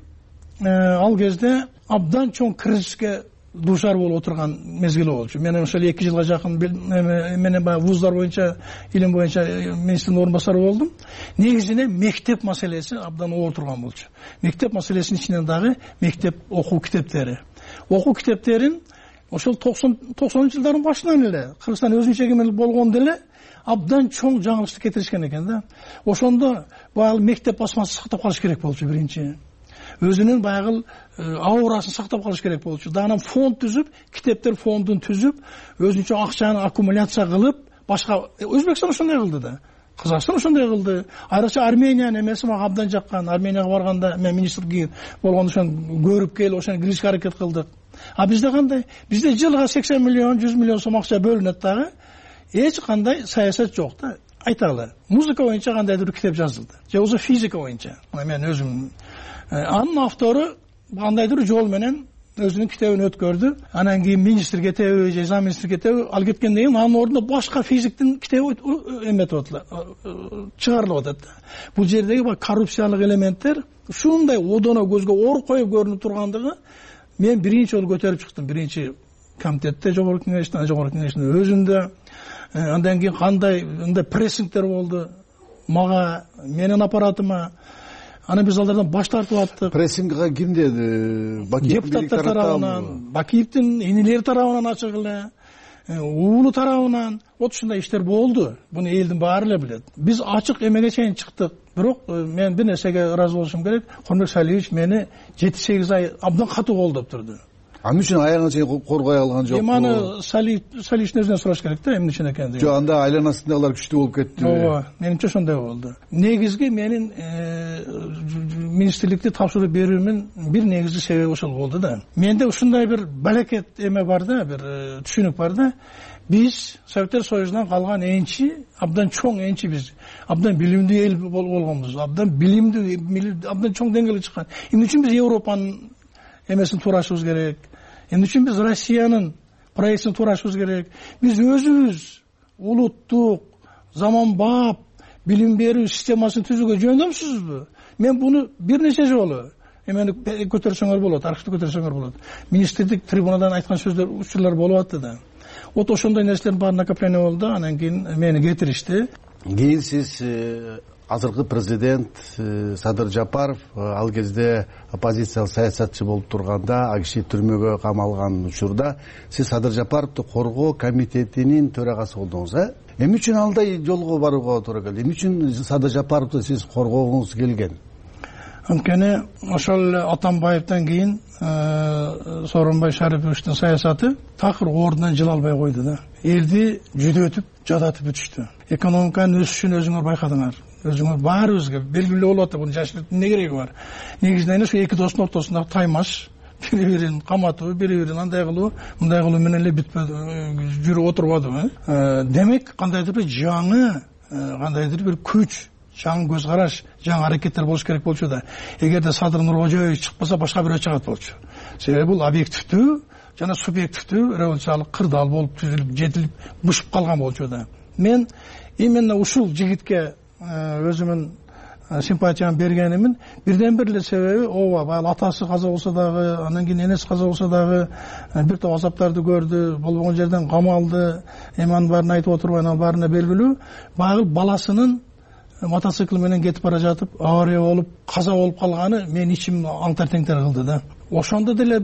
[SPEAKER 16] ал кезде абдан чоң кризиске дуушар болуп отурган мезгили болчу. Мен ошол 2 жылга жакын менен баягы вуздар боюнча, илим боюнча министрдин орун басары болдум. Негизинен мектеп маселеси абдан оор турган болчу. Мектеп маселесинин ичинен дагы мектеп окуу китептери. Окуу китептерин ошол 90-жылдардын башынан эле Кыргызстан өзүнчө эгемендик болгондо эле абдан чоң жаңылыштык кетиришкен экен да. Ошондо баягы мектеп басмасын сактап калыш керек болчу биринчи. Өзүнүн баягы аурасын сактап калыш керек болчу. Дагы фонд түзүп, китептер фондун түзүп, өзүнчө акчаны аккумуляция кылып, башка Өзбекстан ошондой кылды да. Казакстан ошондой кылды. Айрыкча Армениянын эмеси мага абдан жаккан. Арменияга барганда мен министр болгондо ошону көрүп келип, ошону киришке аракет кылдык. Бизде кандай? Бизде жылга 80 миллион, 100 миллион сом акча бөлүнөт дагы. Эч кандай саясат жок да. Айталы. Музыка боюнча кандайдыр китеп жазылды. Же болбосо физика боюнча. Мен өзүм анын автору кандайдыр жол менен өзүнүн китебин өткөрдү. Анан кийин министр кетеби, же замминистр кетеби, ал кеткенден кийин анын ордуна башка физиктин китеби эметип атат, чыгарылып атат. Бул жердеги коррупциялык элементтер ушундай одоно көзгө оор коюп көрүнүп тургандыгы мен биринчи жолу көтөрүп чыктым. Биринчи комитетте, жогорку кеңештин өзүндө. Андан кийин кандай прессингтер болду мага, менин аппаратыма. анан биз алардан баш тартып аттык.
[SPEAKER 15] Прессингге ким деди?
[SPEAKER 16] Депутаттар тарабынан, Бакиевдин энелери тарабынан ачык эле, уулу тарабынан вот ушундай иштер болду. Буну элдин баары эле билет. Биз ачык эмеге чейин чыктык. Бирок мен бир нерсеге ыраазы болушум керек. Корнбек Салиевич мени 7-8 ай абдан катуу колдоп турду.
[SPEAKER 15] Эмне үчүн аягына чейин коргой алган жокпу?
[SPEAKER 16] Маны Салиевичтин өзүнөн сураш керек да, эмне үчүн экен деп.
[SPEAKER 15] Жок, анда айланасындагылар күчтүү болуп кетти.
[SPEAKER 16] Ооба, менимче ошондой болду. Негизги менин министрликти тапшырып берүүмүн бир негизги себеби ошол болду да. Менде ушундай бир балекет эме бар да, бир түшүнүк бар да. Биз Советтер Союзунан калган энчи, абдан чоң энчи биз. Абдан билимдүү эл болгонбуз. Абдан билимдүү, абдан чоң деңгээлге чыккан. Эмне үчүн биз Европанын эмесин туурашыбыз керек? Эмне үчүн биз Россиянын проектин туурашыбыз керек? Биз өзүбүз улуттук, заманбап билим берүү системасын түзүүгө жөндөмсүзбү? Мен буну бир нече жолу эмени көтөрсөңөр болот, архивди көтөрсөңөр болот. Министрлик трибунадан айткан сөздөр, учурлар болуп атты да. Вот ошондой нерселердин баары накопление болду, анан кийин мени кетиришти.
[SPEAKER 15] Кийин сиз азыркы президент Садыр Жапаров ал кезде оппозициялык саясатчы болуп турганда, ал киши түрмөгө камалган учурда сиз Садыр Жапаровду коргоо комитетинин төрагасы болдуңуз, Эмне үчүн алдай жолго барууга туура келди? Эмне үчүн Садыр Жапаровду сиз коргогуңуз келген?
[SPEAKER 16] Анткени ошол Атамбаевден кийин Сооронбай Шариповичтин саясаты такыр ордунан жыла албай койду да. Элди жүдөтүп, жадатып бүтүштү. Экономиканын өсүшүн өзүңөр байкадыңар. Өзүңөр баарыбызга белгилүү болуп атты. Бунун жашырып эмне кереги бар? Негизинен ушу эки достун ортосунда таймаш, бири-бирин каматуу, бири-бирин андай кылуу, мындай кылуу менен эле бүтпөдү, жүрүп отурбадыбы? Демек, кандайдыр бир жаңы, кандайдыр бир күч, жаңы көз караш, жаңы аракеттер болуш керек болчу да. Эгерде Садыр Нуркожоевич чыкпаса, башка бирөө чыгат болчу. Себеби бул объективдүү жана субъективдүү революциялык кырдаал болуп түзүлүп, жетилип, бушуп калган болчу да. Мен именно ушул жигитке өзүмүн симпатиямды бергенимин бирден бир эле себеби, ооба, баягы атасы каза болсо дагы, андан кийин энеси каза болсо дагы бир топ азаптарды көрдү, болбогон жерден камалды, эманын баарын айтып отурбайм, анын баарына белгилүү. Баягы баласынын мотоцикл менен кетип бара жатып, авария болуп, каза болуп калганы мен ичим аңтар-теңтер кылды да. Ошондо деле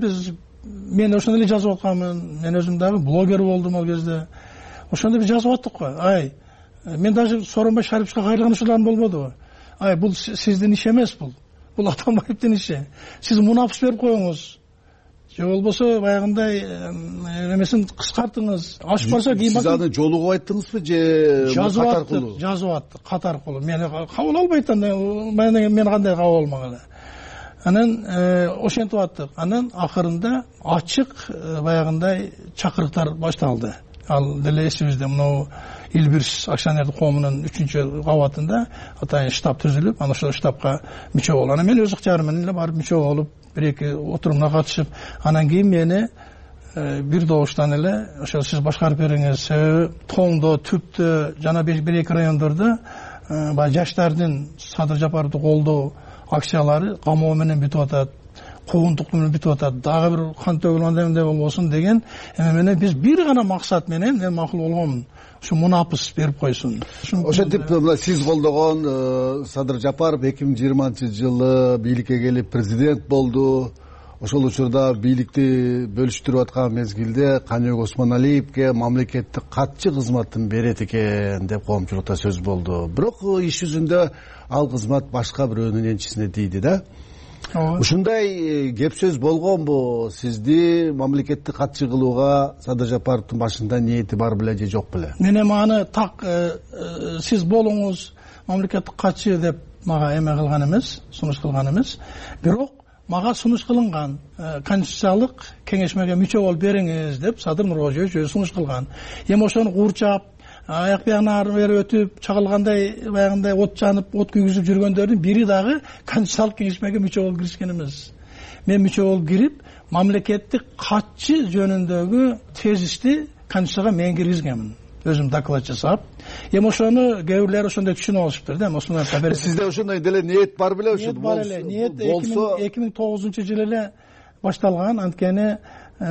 [SPEAKER 16] мен ошондо эле жазып атканмын. Мен өзүм дагы блогер болдум ал кезде. Ошондо биз жазып аттык го. Мен даже Сооронбай Шариповичке кайрылган учурларым болбодубу? Бул сиздин иш эмес бул. Бул Атамбаевдин иши. Сиз мунапыс берип коюңуз. Же болбосо баягындай эмесин кыскартыңыз. Ашып барса кийин
[SPEAKER 15] сиз аны жолугуп айттыңызбы же кат аркылуу?
[SPEAKER 16] Жазып аттык, кат аркылуу. Мени кабыл албайт анда. Мен кандай кабыл алмак эле. Анан ошентип аттык. Анан акырында ачык баягындай чакырыктар башталды. Ал деле эсибизде мына Илбирс акционердик коомунун 3-кабатында атайын штаб түзүлүп, ана ошол штабка мүчө болуп, анан мен өз ыктыярым менен эле барып мүчө болуп, бир-эки отурумга катышып, анан кийин мени бир добуштан эле ошол сиз башкарып бериңиз. Себеби Тоңдо, Түптө жана бир-эки райондордо баягы жаштардын Садыр Жапаровду колдоо акциялары камоо менен бүтүп атат, куугунтук менен бүтүп атат, дагы бир кан төгүлгөндөй мындай болбосун деген эме менен биз бир гана максат менен мен макул болгонмун. Ушу мунапыс берип койсун.
[SPEAKER 15] Ошентип сиз колдогон Садыр Жапаров 2020-жылы бийликке келип президент болду. Ошол учурда бийликти бөлүштүрүп аткан мезгилде Каныбек Осмоналиевге мамлекеттик катчы кызматын берет экен деп коомчулукта сөз болду. Бирок иш жүзүндө ал кызмат башка бирөөнүн энчисине тийди да. Ушундай кеп сөз болгонбу? Сизди мамлекеттик катчы кылууга Садыр Жапаровдун башында ниети бар беле же жок беле?
[SPEAKER 16] Мен аны так сиз болуңуз мамлекеттик катчы деп мага эме кылган эмес, сунуш кылган эмес. Бирок мага сунуш кылынган конституциялык кеңешмеге мүчө болуп бериңиз деп Садыр Нуркожоевич өзү сунуш кылган. Эми ошону куурчап аяк биягына ары бери өтүп, чагылгандай баягындай от жанып, от күйгүзүп жүргөндөрдүн бири дагы конституциялык кеңешмеге мүчө болуп киришкен эмес. Мен мүчө болуп кирип, мамлекеттик катчы жөнүндөгү тезисти конституцияга мен киргизгенмин. Өзүм доклад жасап. Эми ошону кээ бирлер ошондой түшүнүп алышыптыр да.
[SPEAKER 15] Сизде ошондой деле ниет бар беле?
[SPEAKER 16] Ниет бар эле. Ниет 2009-жылы эле башталган. Анткени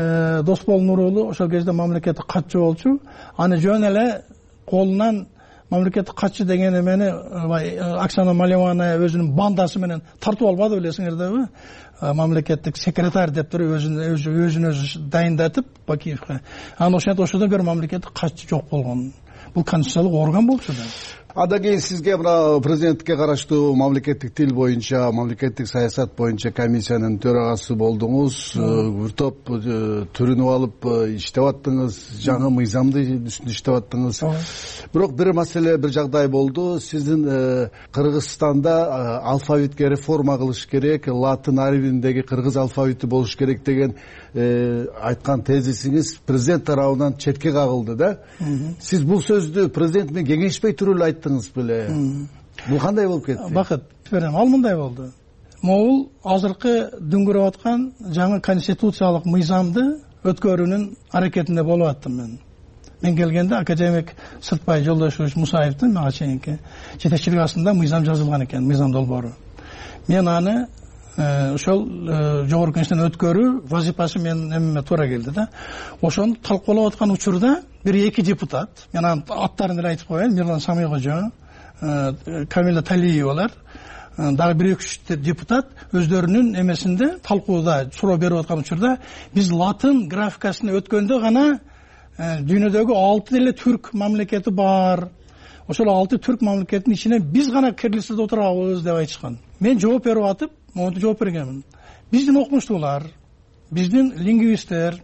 [SPEAKER 16] Досбол Нурулу ошол кезде мамлекеттик катчы болчу. Аны жөн эле колунан мамлекеттик катчы деген эмени Оксана Малевана өзүнүн бандасы менен тартып албады билесиңер дагы. Мамлекеттик секретарь деп туруп өзүн дайындатып Бакиевке. Анан ошодон бери мамлекеттик катчы жок болгон. Бул конституциялык орган болчу да.
[SPEAKER 15] Андан кийин сизге мына президенттикке караштуу мамлекеттик тил боюнча, мамлекеттик саясат боюнча комиссиянын төрагасы болдуңуз. Бир топ түрүнүп алып иштеп аттыңыз, жаңы мыйзамды үстүндө иштеп аттыңыз. Бирок бир маселе, бир жагдай болду. Сиздин Кыргызстанда алфавитке реформа кылыш керек, латын арифиндеги кыргыз алфавити болуш керек деген айткан тезисиңиз президент тарабынан четке кагылды да. Сиз бул сөздү президент менен кеңешпей туруп эле айттыңыз беле. Бул кандай болуп кетти? Бакыт
[SPEAKER 16] берем. Ал мындай болду. Могул азыркы дүңгүрөп аткан жаңы конституциялык мыйзамды өткөрүүнүн аракетинде болуп аттым мен. Мен келгенде академик Сыртбай Жолдошевич Мусаевдин мага чейинки жетекчилик астында мыйзам жазылган экен, мыйзам долбоору. Мен аны ошол жогорку кеңештен өткөрүү вазифасы менин эмеме туура келди да. Ошону талкуулап аткан учурда бир эки депутат, мен анын аттарын эле айтып коеюн, Мирлан Самыйкожо, Камила Талиевалар, дагы бир үч депутат өздөрүнүн эмесинде талкууда суроо берип аткан учурда биз латын графикасына өткөндө гана дүйнөдөгү 6 деле түрк мамлекети бар. Ошол 6 түрк мамлекетинин ичине биз гана киргизилип отурабыз деп айтышкан. Мен жооп берип атып, монтип жооп бергенмин. Биздин окумуштуулар, биздин лингвисттер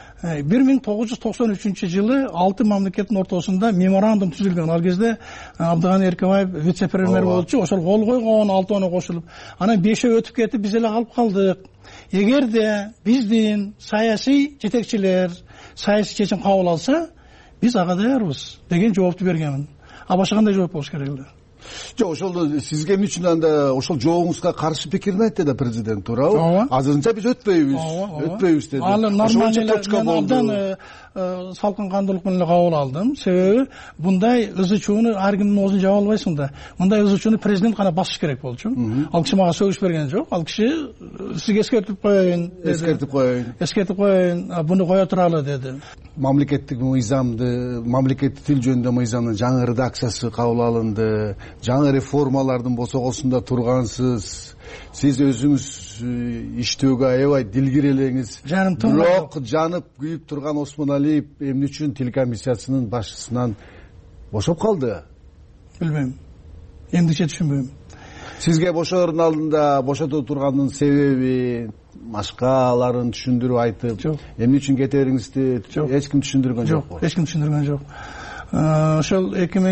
[SPEAKER 16] 1993 жылы 6 мамлекеттин ортосунда меморандум түзүлгөн. Ал кезде Абдыганы Эркебаев вице-премьер болчу, ошол кол койгон 6 кошулуп. Анан 5 өтүп кетип биз эле калып калдык. Эгерде биздин саясий жетекчилер саясий чечим кабыл алса, биз ага даярбыз деген жоопту бергенмин. А башка кандай жооп болуш керек эле?
[SPEAKER 15] Жок, ошол сизге эмне үчүн анда ошол жообуңузга каршы пикирин айтты да президент, туурабы? Азырынча биз өтпөйбүз деди.
[SPEAKER 16] Ал нормально салкын кандуулук менен кабыл алдым. Себеби мындай ызы чууну ар кимдин оозун жаба албайсың да. Мындай ызы чууну президент гана басыш керек болчу. Ал киши мага сөгүш берген жок. Ал киши сизге эскертип коеюн деди. Эскертип коеюн, буну кое туралы деди.
[SPEAKER 15] Мамлекеттик мыйзамды, мамлекеттик тил жөнүндө мыйзамдын жаңы редакциясы кабыл алынды. Жаңы реформалардын босогосунда тургансыз. Сиз өзүңүз иштөөгө аябай дилгир элеңиз. Бирок жанып күйүп турган Осмоналиев эмне үчүн тил комиссиясынын башчысынан бошоп калды?
[SPEAKER 16] Билбейм. Эмдиче түшүнбөйм.
[SPEAKER 15] Сизге бошоордун алдында бошото турганынын себеби, башкаларын түшүндүрүп айтып, эмне үчүн кете бериңизди эч ким түшүндүргөн жокпу?
[SPEAKER 16] Эч ким түшүндүргөн жок. Ошол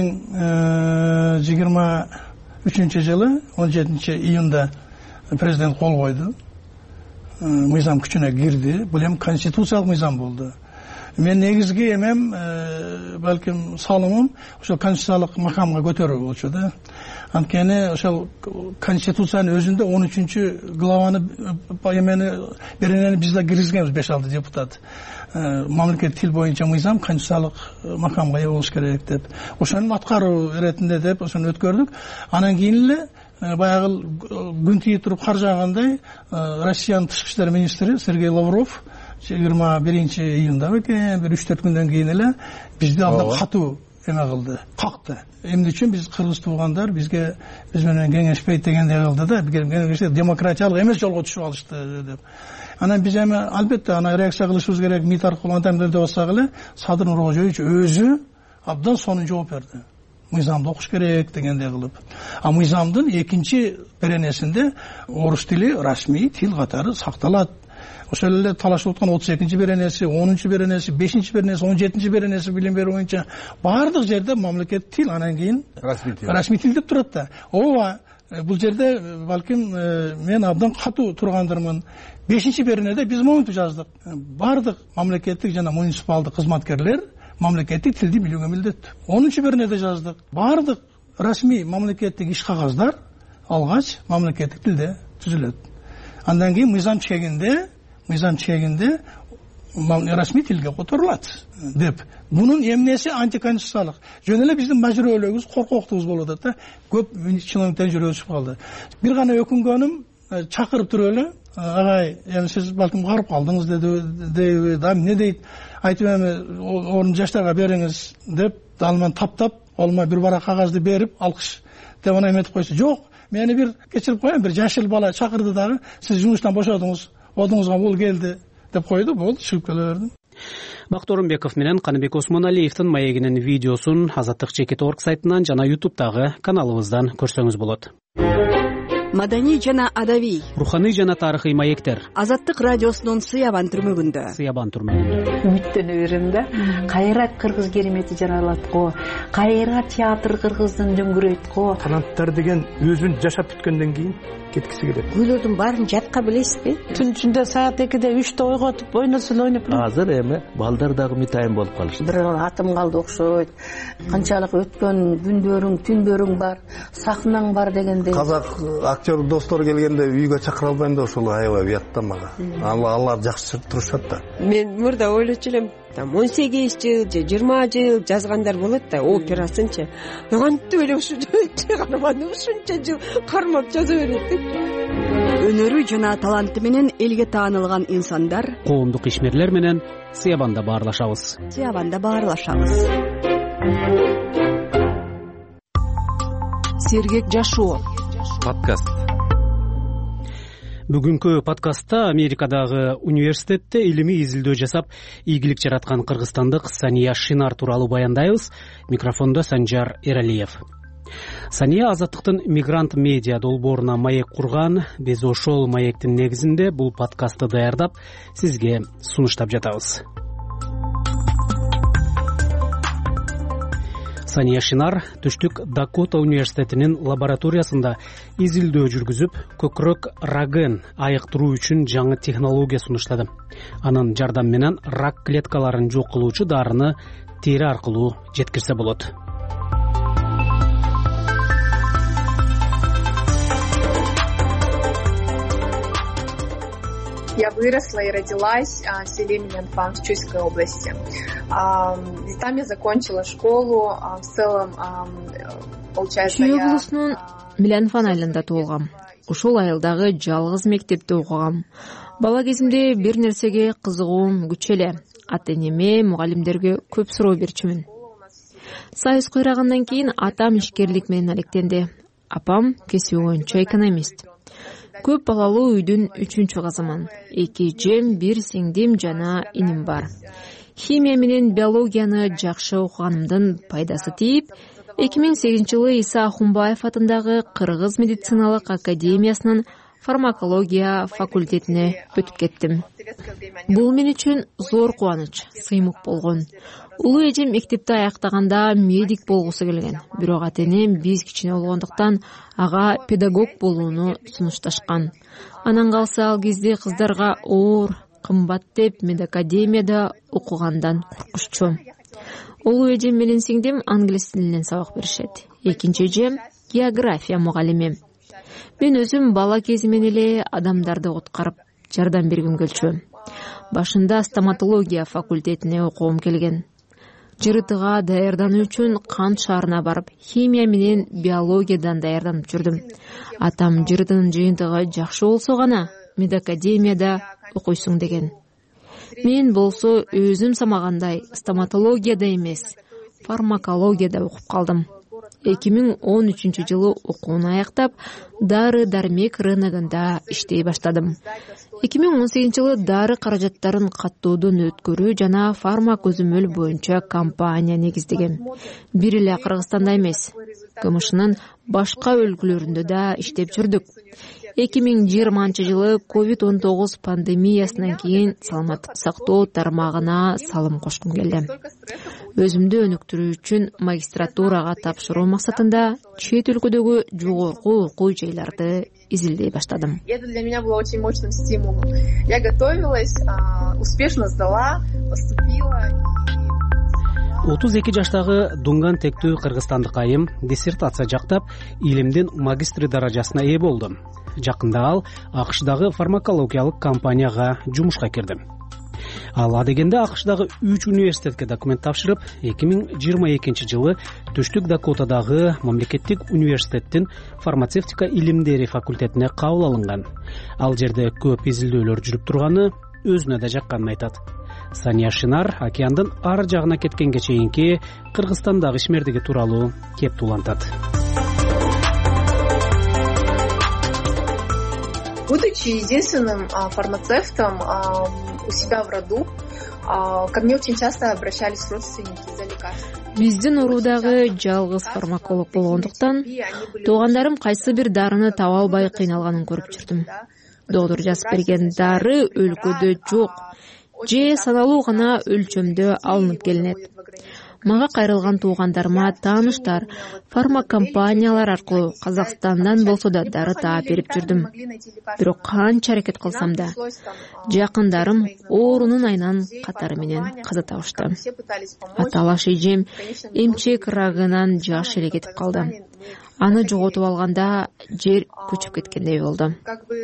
[SPEAKER 16] 2023 жылы 17 июнда президент кол койду. Мыйзам күчүнө кирди. Бул эми конституциялык мыйзам болду. Мен негизги эмем, балким салымым ошол конституциялык макамга көтөрүү болчу да. Анткени ошол конституциянын өзүндө 13-главаны беренени биз да киргизгенбиз 5-6 депутат. Мамлекеттик тил боюнча мыйзам конституциялык макамга ээ болуш керек деп. Ошонун аткаруу иретинде деп ошону өткөрдүк. Анан кийин эле баягы күн тийип туруп кар жаагандай Россиянын тышкы иштер министри Сергей Лавров 21-июнда экен, бир 3-4 күндөн кийин эле бизди абдан катуу эме кылды, какты. Эмне үчүн биз кыргыз туугандар биз менен кеңешпейт дегендей кылды да, демократиялык эмес жолго түшүп алышты деп. Анан биз эми албетте ана реакция кылышыбыз керек, МИД аркылуу антамдер деп атсак эле, Садыр Нуркожоевич өзү абдан сонун жооп берди. Мыйзамды окуш керек дегендей кылып. А мыйзамдын экинчи беренесинде орус тили расмий тил катары сакталат. Ошол эле талашып аткан 32-чи беренеси, 10-чу беренеси, 5-чи беренеси, 17-чи беренеси билим берүү боюнча бардык жерде мамлекеттик тил, анан кийин расмий тил деп турат да. Ооба, бул жерде балким мен абдан катуу тургандырмын. 5-чи беренеде биз монтип жаздык. Бардык мамлекеттик жана муниципалдык кызматкерлер мамлекеттик тилди билүүгө милдеттүү. 10-чу беренеде жаздык. Бардык расмий мамлекеттик иш кагаздар алгач мамлекеттик тилде түзүлөт. Андан кийин мыйзам чегинде расмий тилге которулат деп. Бунун эмнеси антиконституциялык. Жөн эле биздин мажүрөлөгүбүз, коркоктугубуз болуп атат да. Көп чиновниктер жүрөшүп калды. Бир гана өкүнгөнүм чакырып туруп эле, агай, эми сиз балким карып калдыңыз деди, да эмне дейт, айтып эми орун жаштарга бериңиз деп, ал менен таптап олма бир барак кагазды берип алкыш деп анан эметип койсо, жок, мени бир кечирип коеюн, бир жашыл бала чакырды дагы, сиз жумуштан бошодуңуз, одуңузга бул келди деп койду, болду, чыгып келе бердим.
[SPEAKER 2] Бакыт Орунбеков менен Каныбек Осмоналиевдин маегинин видеосун Азаттык.org сайтынан жана YouTube'дагы каналыбыздан көрсөңүз болот.
[SPEAKER 17] Маданий жана адабий,
[SPEAKER 2] руханий жана тарыхый маектер.
[SPEAKER 17] Азаттык радиосунун Сыябан түрмөгүндө.
[SPEAKER 18] Үмүттөнүп берем да. Кайра кыргыз керемети жаралат го, кайра театр кыргыздын дөңгүрөйт го.
[SPEAKER 19] Таланттар деген өзүн жашап бүткөндөн кийин кеткиси келет.
[SPEAKER 17] Гүлөрдүн баарын жатка билесизби?
[SPEAKER 18] Түн ичинде саат 2-де 3-те ойготуп ойносун ойноп.
[SPEAKER 19] Азыр эми балдар дагы митайым болуп калышты.
[SPEAKER 17] Бир атым калды окшойт. Канчалык өткөн күндөрүң, түндөрүң бар, сахнаң бар дегендей.
[SPEAKER 13] Казак актер достор келгенде үйгө чакыра албайм да, ошол аябай уят да мага. Алар жакшы турушат да.
[SPEAKER 20] Мен мурда ойлочу элем, 18 жыл же 20 жыл жазгандар болот да, операсынчы. Кантип эле ушу чыгарманы ушунча жыл кармап жаза берет деп.
[SPEAKER 17] Өнөрү жана таланты менен элге таанылган инсандар,
[SPEAKER 2] коомдук ишмерлер менен Сыябанда баарлашабыз.
[SPEAKER 17] Сергек жашоо
[SPEAKER 10] подкаст.
[SPEAKER 2] Бүгүнкү подкастта Америкадагы университетте илимий изилдөө жасап, ийгилик жараткан кыргызстандык Сания Шинар тууралуу баяндайбыз. Микрофондо Санжар Эралиев. Сания Азаттыктын мигрант медиа долбооруна маек курган. Биз ошол маектин негизинде бул подкастты даярдап, сизге сунуштап жатабыз. Сания Шинар Түштүк Дакота университетинин лабораториясында изилдөө жүргүзүп, көкүрөк рагын айыктыруу үчүн жаңы технология сунуштады. Анын жардамы менен рак клеткаларын жок кылуучу дарыны тери аркылуу жеткирсе болот.
[SPEAKER 21] Я выросла и родилась в селе Минянфан в Чуйской области. Там я закончила школу. В целом, получается,
[SPEAKER 5] Чүй облусунун Минянфан айылында туулгам. Ушул айылдагы жалгыз мектепте окугам. Бала кезимде бир нерсеге кызыгуум күч эле. Ата-энеме, мугалимдерге көп суроо берчүмүн. Союз куйрагандан кийин атам ишкерлик менен алектенди. Апам кесиби боюнча экономист. Көп балалуу үйдүн 3-чү кызымын. 2 эжем, 1 сиңдим жана иним бар. Химия менен биологияны жакшы окуганымдын пайдасы тийип, 2008-жылы Иса Ахунбаев атындагы Кыргыз медициналык академиясынын фармакология факультетине өтүп кеттим. Бул мен үчүн зор кубаныч, сыймык болгон. Улуу эжем мектепти аяктаганда медик болгусу келген. Бирок ата-энем биз кичине болгондуктан ага педагог болууну сунушташкан. Анан калса ал кезде кыздарга оор, кымбат деп медакадемияда окугандан коркушчу. Улуу эжем менен сиңдим англис тилинен сабак беришет. Экинчи эжем география мугалими. Мен өзүм бала кезимен эле адамдарды куткарып жардам бергим келчү. Башында стоматология факультетине окугум келген. Жырытыга даярдануу үчүн Кан шаарына барып, химия менен биологиядан даярданып жүрдүм. Атам жырытынын жыйынтыгы жакшы болсо гана медакадемияда окуйсуң деген. Мен болсо өзүм самагандай стоматологияда эмес, фармакологияда окуп калдым. 2013-жылы окууну аяктап, дары-дармек рыногунда иштей баштадым. 2018-жылы дары каражаттарын каттоодон өткөрүү жана фарма көзөмөл боюнча компания негиздеген. Бир эле Кыргызстанда эмес, КМШнын башка өлкөлөрүндө да иштеп жүрдүк. 2020-жылы COVID-19 пандемиясынан кийин саламаттык сактоо тармагына салым кошкум келди. Өзүмдү өнүктүрүү үчүн магистратурага тапшыруу максатында чет өлкөдөгү жогорку окуу жайларды изилдей баштадым.
[SPEAKER 21] Это для меня было очень мощным стимулом. Я готовилась, успешно сдала, поступила.
[SPEAKER 2] 32 жаштагы Дунган тектүү кыргызстандык айым диссертация жактап, илимдин магистри даражасына ээ болду. Жакында ал АКШдагы фармакологиялык компанияга жумушка кирди. Ал адегенде АКШдагы 3 университетке документ тапшырып, 2022-жылы Түштүк Дакотадагы мамлекеттик университеттин фармацевтика илимдери факультетине кабыл алынган. Ал жерде көп изилдөөлөр жүрүп турганы өзүнө да жакканын айтат. Сания Шинар океандын ар жагына кеткенге чейинки Кыргызстандагы ишмердиги тууралуу кеп туулантат.
[SPEAKER 21] Будучи единственным фармацевтом у себя в роду, ко мне очень часто обращались родственники за лекарствами.
[SPEAKER 5] Биздин урудагы жалгыз фармаколог болгондуктан туугандарым кайсы бир дарыны таба албай кыйналганын көрүп жүрдүм. Доктор жазып берген дары өлкөдө жок же саналуу гана өлчөмдө алынып келинет. Мага кайрылган туугандарыма тааныштар, фармакомпаниялар аркылуу Казакстандан болсо да дары таап берип жүрдүм. Бирок канча аракет кылсам да жакындарым оорунун айынан катары менен каза табышты. Аталаш эжем эмчек рагынан жаш эле кетип калды. Аны жоготуп алганда жер көчүп кеткендей болду.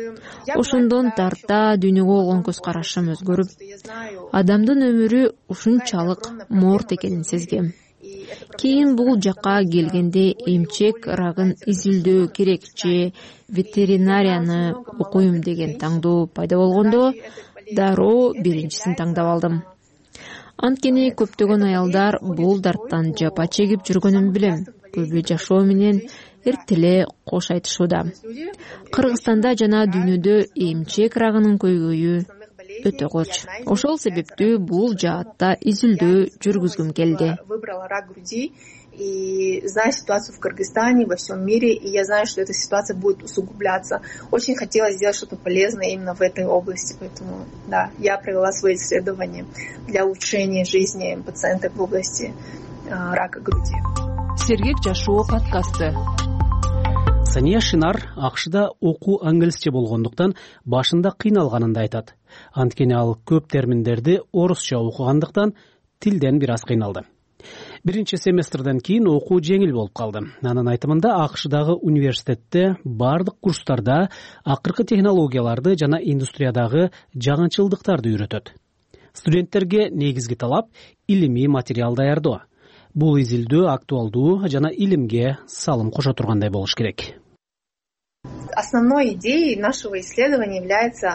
[SPEAKER 5] Ошондон тарта дүйнөгө болгон көз карашым өзгөрүп, адамдын өмүрү ушунчалык морт экенин сезгем. Кийин бул жакка келгенде эмчек рагын изилдөө керек же ветеринарияны окуйм деген таңдоо пайда болгондо дароо биринчисин таңдап алдым. Анткени көптөгөн аялдар бул дарттан жапа чегип жүргөнүн билем. Көбү жашоо менен эртеле кош айтышууда. Кыргызстанда жана дүйнөдө эмчек рагынын көйгөйү өтө корч. Ошол себептүү бул жаатта изилдөө жүргүзгүм келди.
[SPEAKER 21] Выбрала рак груди и знаю ситуацию в Кыргызстане, во всем мире, и я знаю, что эта ситуация будет усугубляться. Очень хотела сделать что-то полезное именно в этой области, поэтому да, я провела свои исследования для улучшения жизни пациентов в области рака груди.
[SPEAKER 1] Сергек жашоо подкасты.
[SPEAKER 2] Сания Шинар АКШда окуу англисче болгондуктан башында кыйналганын да айтат. Анткени ал көп терминдерди орусча окугандыктан тилден бир аз кыйналды. Биринчи семестрден кийин окуу жеңил болуп калды. Анын айтымында АКШдагы университетте бардык курстарда акыркы технологияларды жана индустриядагы жагынчылдыктарды үйрөтөт. Студенттерге негизги талап илимий материал даярдоо. Бул изилдөө актуалдуу жана илимге салым кошо тургандай болуш керек.
[SPEAKER 21] Основной идеей нашего исследования является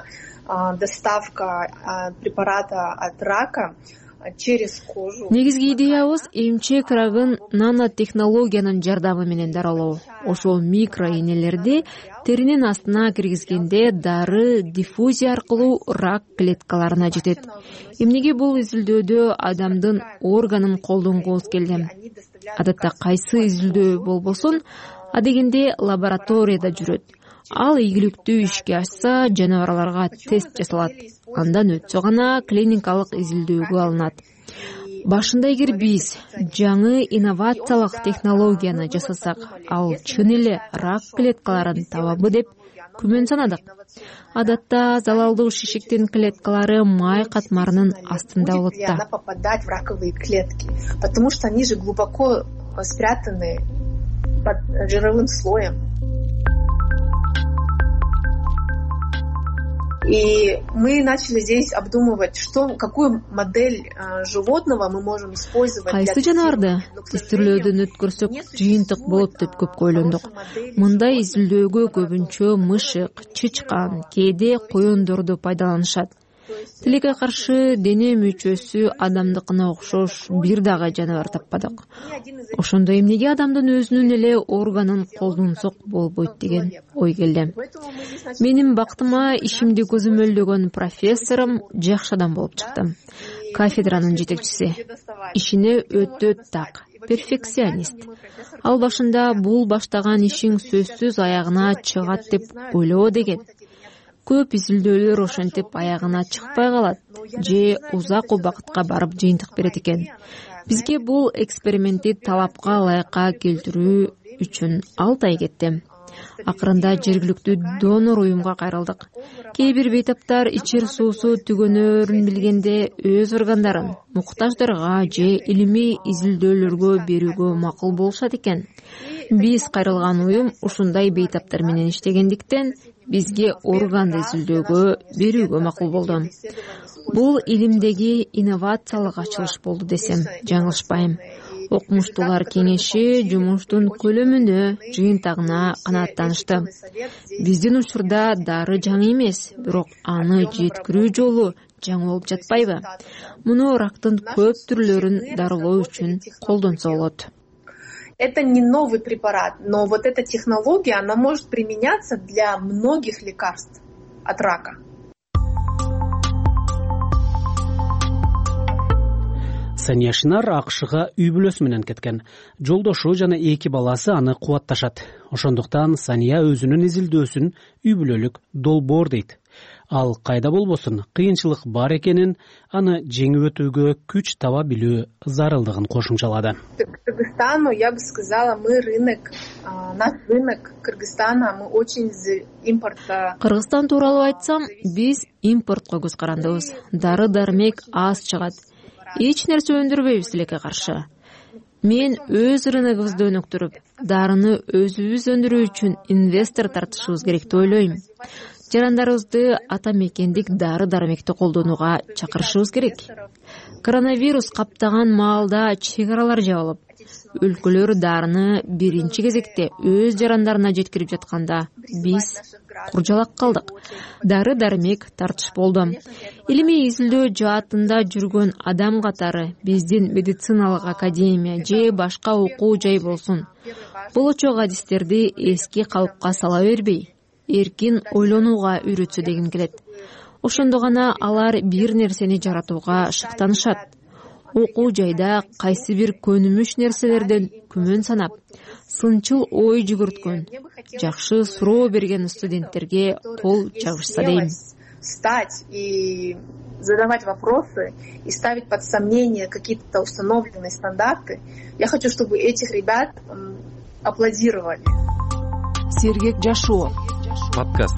[SPEAKER 21] доставка препарата от рака через кожу.
[SPEAKER 5] Негизги идеябыз эмчек рагын нанотехнологиянын жардамы менен даралоо. Ошол микро ийнелерди теринин астына киргизгенде дары диффузия аркылуу рак клеткаларына жетет. Эмнеге бул изилдөөдө адамдын органын колдонгубуз келди? Адатта кайсы изилдөө болбосун, адегенде лабораторияда жүрөт. Ал ийгиликтүү ишке ашса, жаныбарларга тест жасалат. Андан өтсө гана клиникалык изилдөөгө алынат. Башында эгер биз жаңы инновациялык технологияны жасасак, ал чын эле рак клеткаларын табабы деп күмөн санадык. Адатта залалдуу шишиктин клеткалары май катмарынын астында болот да.
[SPEAKER 21] Попадать в раковые клетки, потому что они же глубоко спрятаны под жировым слоем. И мы начали здесь обдумывать, какую модель животного мы можем использовать.
[SPEAKER 5] Кайсы жаныбарды тестирлөөдөн өткөрсөк жыйынтык болот деп көп ойлондук. Мындай изилдөөгө көбүнчө мышык, чычкан, кээде коёндорду пайдаланышат. Тилекке каршы дене мүчөсү адамдыкына окшош бир дагы жаныбар таппадык. Ошондо эмнеге адамдын өзүнүн эле органын колдонсок болбойт деген ой келди. Менин бактыма ишимди көзөмөлдөгөн профессорум жакшы адам болуп чыкты. Кафедранын жетекчиси. Ишине өтө так, перфекционист. Ал башында бул баштаган ишиң сөзсүз аягына чыгат деп ойлоо деген. Көп изилдөөлөр ошентип аягына чыкпай калат же узак убакытка барып жыйынтык берет экен. Бизге бул экспериментти талапка ылайыкка келтирүү үчүн 6 ай кетти. Акырында жергиликтүү донор уюмга кайрылдык. Кээ бир бейтаптар ичер суусу түгөнөрүн билгенде өз органдарын муктаждарга же илимий изилдөөлөргө берүүгө макул болушат экен. Биз кайрылган уюм ушундай бейтаптар менен иштегендиктен бизге органды изилдөөгө берүүгө макул болду. Бул илимдеги инновациялык ачылыш болду десем жаңылышпайм. Окумуштуулар кеңеши жумуштун көлөмүнө, жыйынтыгына канааттанышты. Биздин учурда дары жаңы эмес, бирок аны жеткирүү жолу жаңы болуп жатпайбы? Муну рактын көп түрлөрүн дарылоо үчүн колдонсо болот.
[SPEAKER 21] Это не новый препарат, но вот эта технология, она может применяться для многих лекарств от рака.
[SPEAKER 2] Сания Шинар АКШга үй бүлөсү менен кеткен. Жолдошу жана 2 баласы аны кубатташат. Ошондуктан Сания өзүнүн изилдөөсүн үй бүлөлүк долбоор дейт. Ал кайда болбосун, кыйынчылык бар экенин, аны жеңип өтүүгө күч таба билүү зарылдыгын кошумчалады.
[SPEAKER 21] Кыргызстану, я бы сказала, мы рынок, наш рынок Кыргызстана, мы очень из импорта.
[SPEAKER 5] Кыргызстан тууралуу айтсам, биз импортко көз карандыбыз. Дары-дармек аз чыгат. Эч нерсе өндүрбөйбүз тилекке каршы. Мен өз рыногубузду өнүктүрүп, дарыны өзүбүз өндүрүү үчүн инвестор тартышыбыз керек деп ойлойм. Жарандарыбызды ата мекендик дары-дармекти колдонууга чакырышыбыз керек. Коронавирус каптаган маалда чек аралар жабылып, өлкөлөр дарыны биринчи кезекте өз жарандарына жеткирип жатканда биз куржалак калдык. Дары-дармек тартыш болду. Илимий изилдөө жаатында жүргөн адам катары биздин медициналык академия же башка окуу жай болсун, болочок адистерди эски калыпка сала бербей, эркин ойлонууга үйрөтсө дегим келет. Ошондо гана алар бир нерсени жаратууга шыктанышат. Окуу жайда кайсы бир көнүмүш нерселерден күмөн санап, сынчыл ой жүгүрткөн, жакшы суроо берген студенттерге кол чабышса дейм.
[SPEAKER 21] Встать и задавать вопросы и ставить под сомнение какие-то установленные стандарты. Я хочу, чтобы этих ребят аплодировали.
[SPEAKER 5] Сергек Жашоо.
[SPEAKER 10] Подкаст.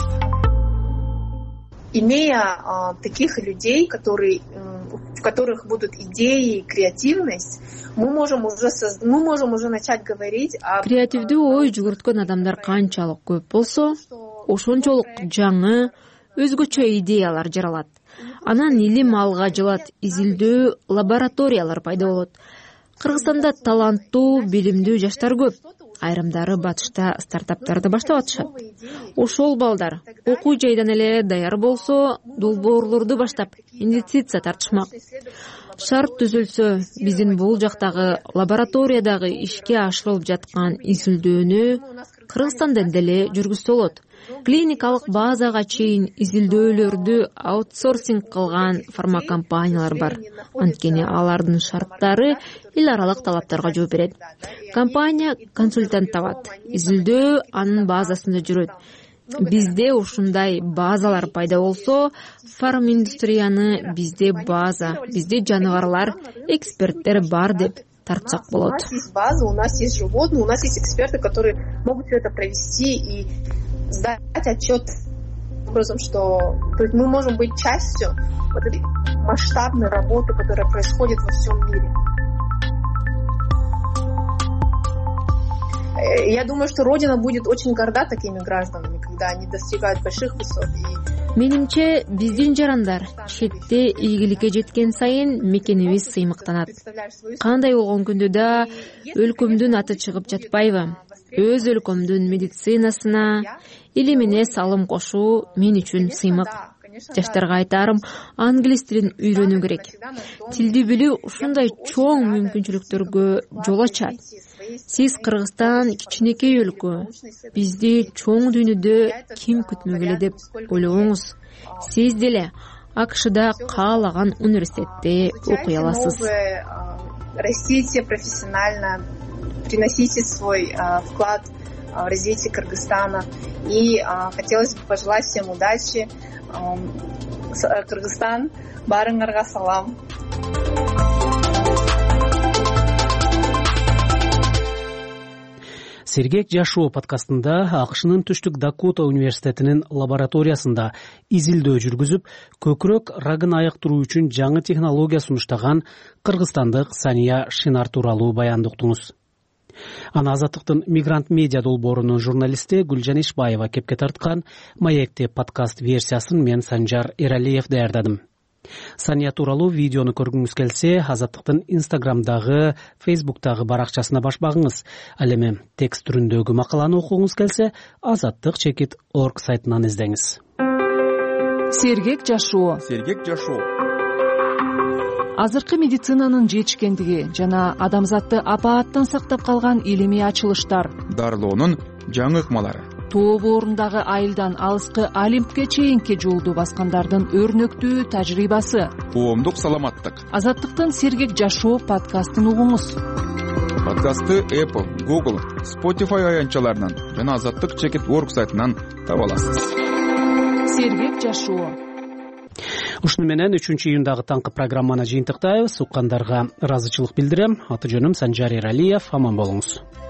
[SPEAKER 21] Имея таких людей, в которых будут идеи и креативность, мы можем уже начать говорить о...
[SPEAKER 5] Креативдүү ой жүгүрткөн адамдар канчалык көп болсо, ошончолук жаңы, өзгөчө идеялар жаралат. Анан илим алга жылат, изилдөө лабораториялар пайда болот. Кыргызстанда таланттуу, билимдүү жаштар көп. Айрымдары батышта стартаптарды баштап атышат. Ошол балдар окуу жайдан эле даяр болсо, долбоорлорду баштап инвестиция тартышмак. Шарт түзүлсө, биздин бул жактагы лабораториядагы ишке ашырылып жаткан изилдөөнү Кыргызстанда деле жүргүзсө болот. Клиникалык базага чейин изилдөөлөрдү аутсорсинг кылган фармакомпаниялар бар. Анткени алардын шарттары эл аралык талаптарга жооп берет. Компания консультант табат. Изилдөө анын базасында жүрөт. Бизде ушундай базалар пайда болсо, фарминдустрияны bizde база, bizde жаныбарлар, эксперттер бар деп тартсак болот.
[SPEAKER 21] У нас есть база, у нас есть животные, у нас есть эксперты, которые могут все это провести и сдать отчет образом, что то есть мы можем быть частью вот этой масштабной работы, которая происходит во всем мире. Я думаю, что Родина будет очень горда такими гражданами, когда они достигают больших высот.
[SPEAKER 5] Менимче, биздин жарандар четте ийгиликке жеткен сайын мекенибиз сыймыктанат. Кандай болгон күндө да өлкөмдүн аты чыгып жатпайбы? Өз өлкөмдүн медицинасына, илимине салым кошуу мен үчүн сыймык. Жаштарга айтарым, англис тилин үйрөнүү керек. Тилди билүү ушундай чоң мүмкүнчүлүктөргө жол ачат. Сиз Кыргызстан кичинекей өлкө. Бизди чоң дүйнөдө ким күтмөгөлө деп ойлобоңуз. Сиз деле АКШда каалаган университетте окуй аласыз.
[SPEAKER 21] Растите профессионально, приносите свой вклад в развитие Кыргызстана. И хотелось бы пожелать всем удачи. Кыргызстан, барыңарга салам.
[SPEAKER 2] Сергек Жашоо подкастында АКШнын Түштүк Дакота университетинин лабораториясында изилдөө жүргүзүп, көкүрөк рагын айыктыруу үчүн жаңы технология сунуштаган кыргызстандык Сания Шинар тууралуу баянды уктуңуз. Аны Азаттыктын Мигрант медиа долбоорунун журналисти Гүлжан Ишбаева кепке тарткан Маекте подкаст версиясын мен Санжар Эралиев даярдадым. Сания тууралуу видеону көргүңүз келсе, Азаттыктын Инстаграмдагы, Фейсбуктагы баракчасына баш багыңыз. Ал эми текст түрүндөгү макаланы окугуңуз келсе, azattik.org сайтынан издеңиз.
[SPEAKER 8] Сергек жашоо. Азыркы медицинанын жетишкендиги жана адамзатты апааттан сактап калган илимий ачылыштар.
[SPEAKER 22] Дарылоонун жаңы ыкмалары.
[SPEAKER 8] Тоо боорундагы айылдан алыскы Олимпке чейинки жолду баскандардын өрнөктүү тажрыйбасы.
[SPEAKER 22] Коомдук саламаттык.
[SPEAKER 8] Азаттыктын Сергек жашоо подкастын угуңуз.
[SPEAKER 22] Подкастты Apple, Google, Spotify аянтчаларынан жана Азаттык.org сайтынан таба аласыз.
[SPEAKER 8] Сергек жашоо.
[SPEAKER 2] Ушуну менен 3-июндагы таңкы программаны жыйынтыктайбыз. Уккандарга ыраазычылык билдирем. Аты жөнүм Санжар Эралиев. Аман болуңуз.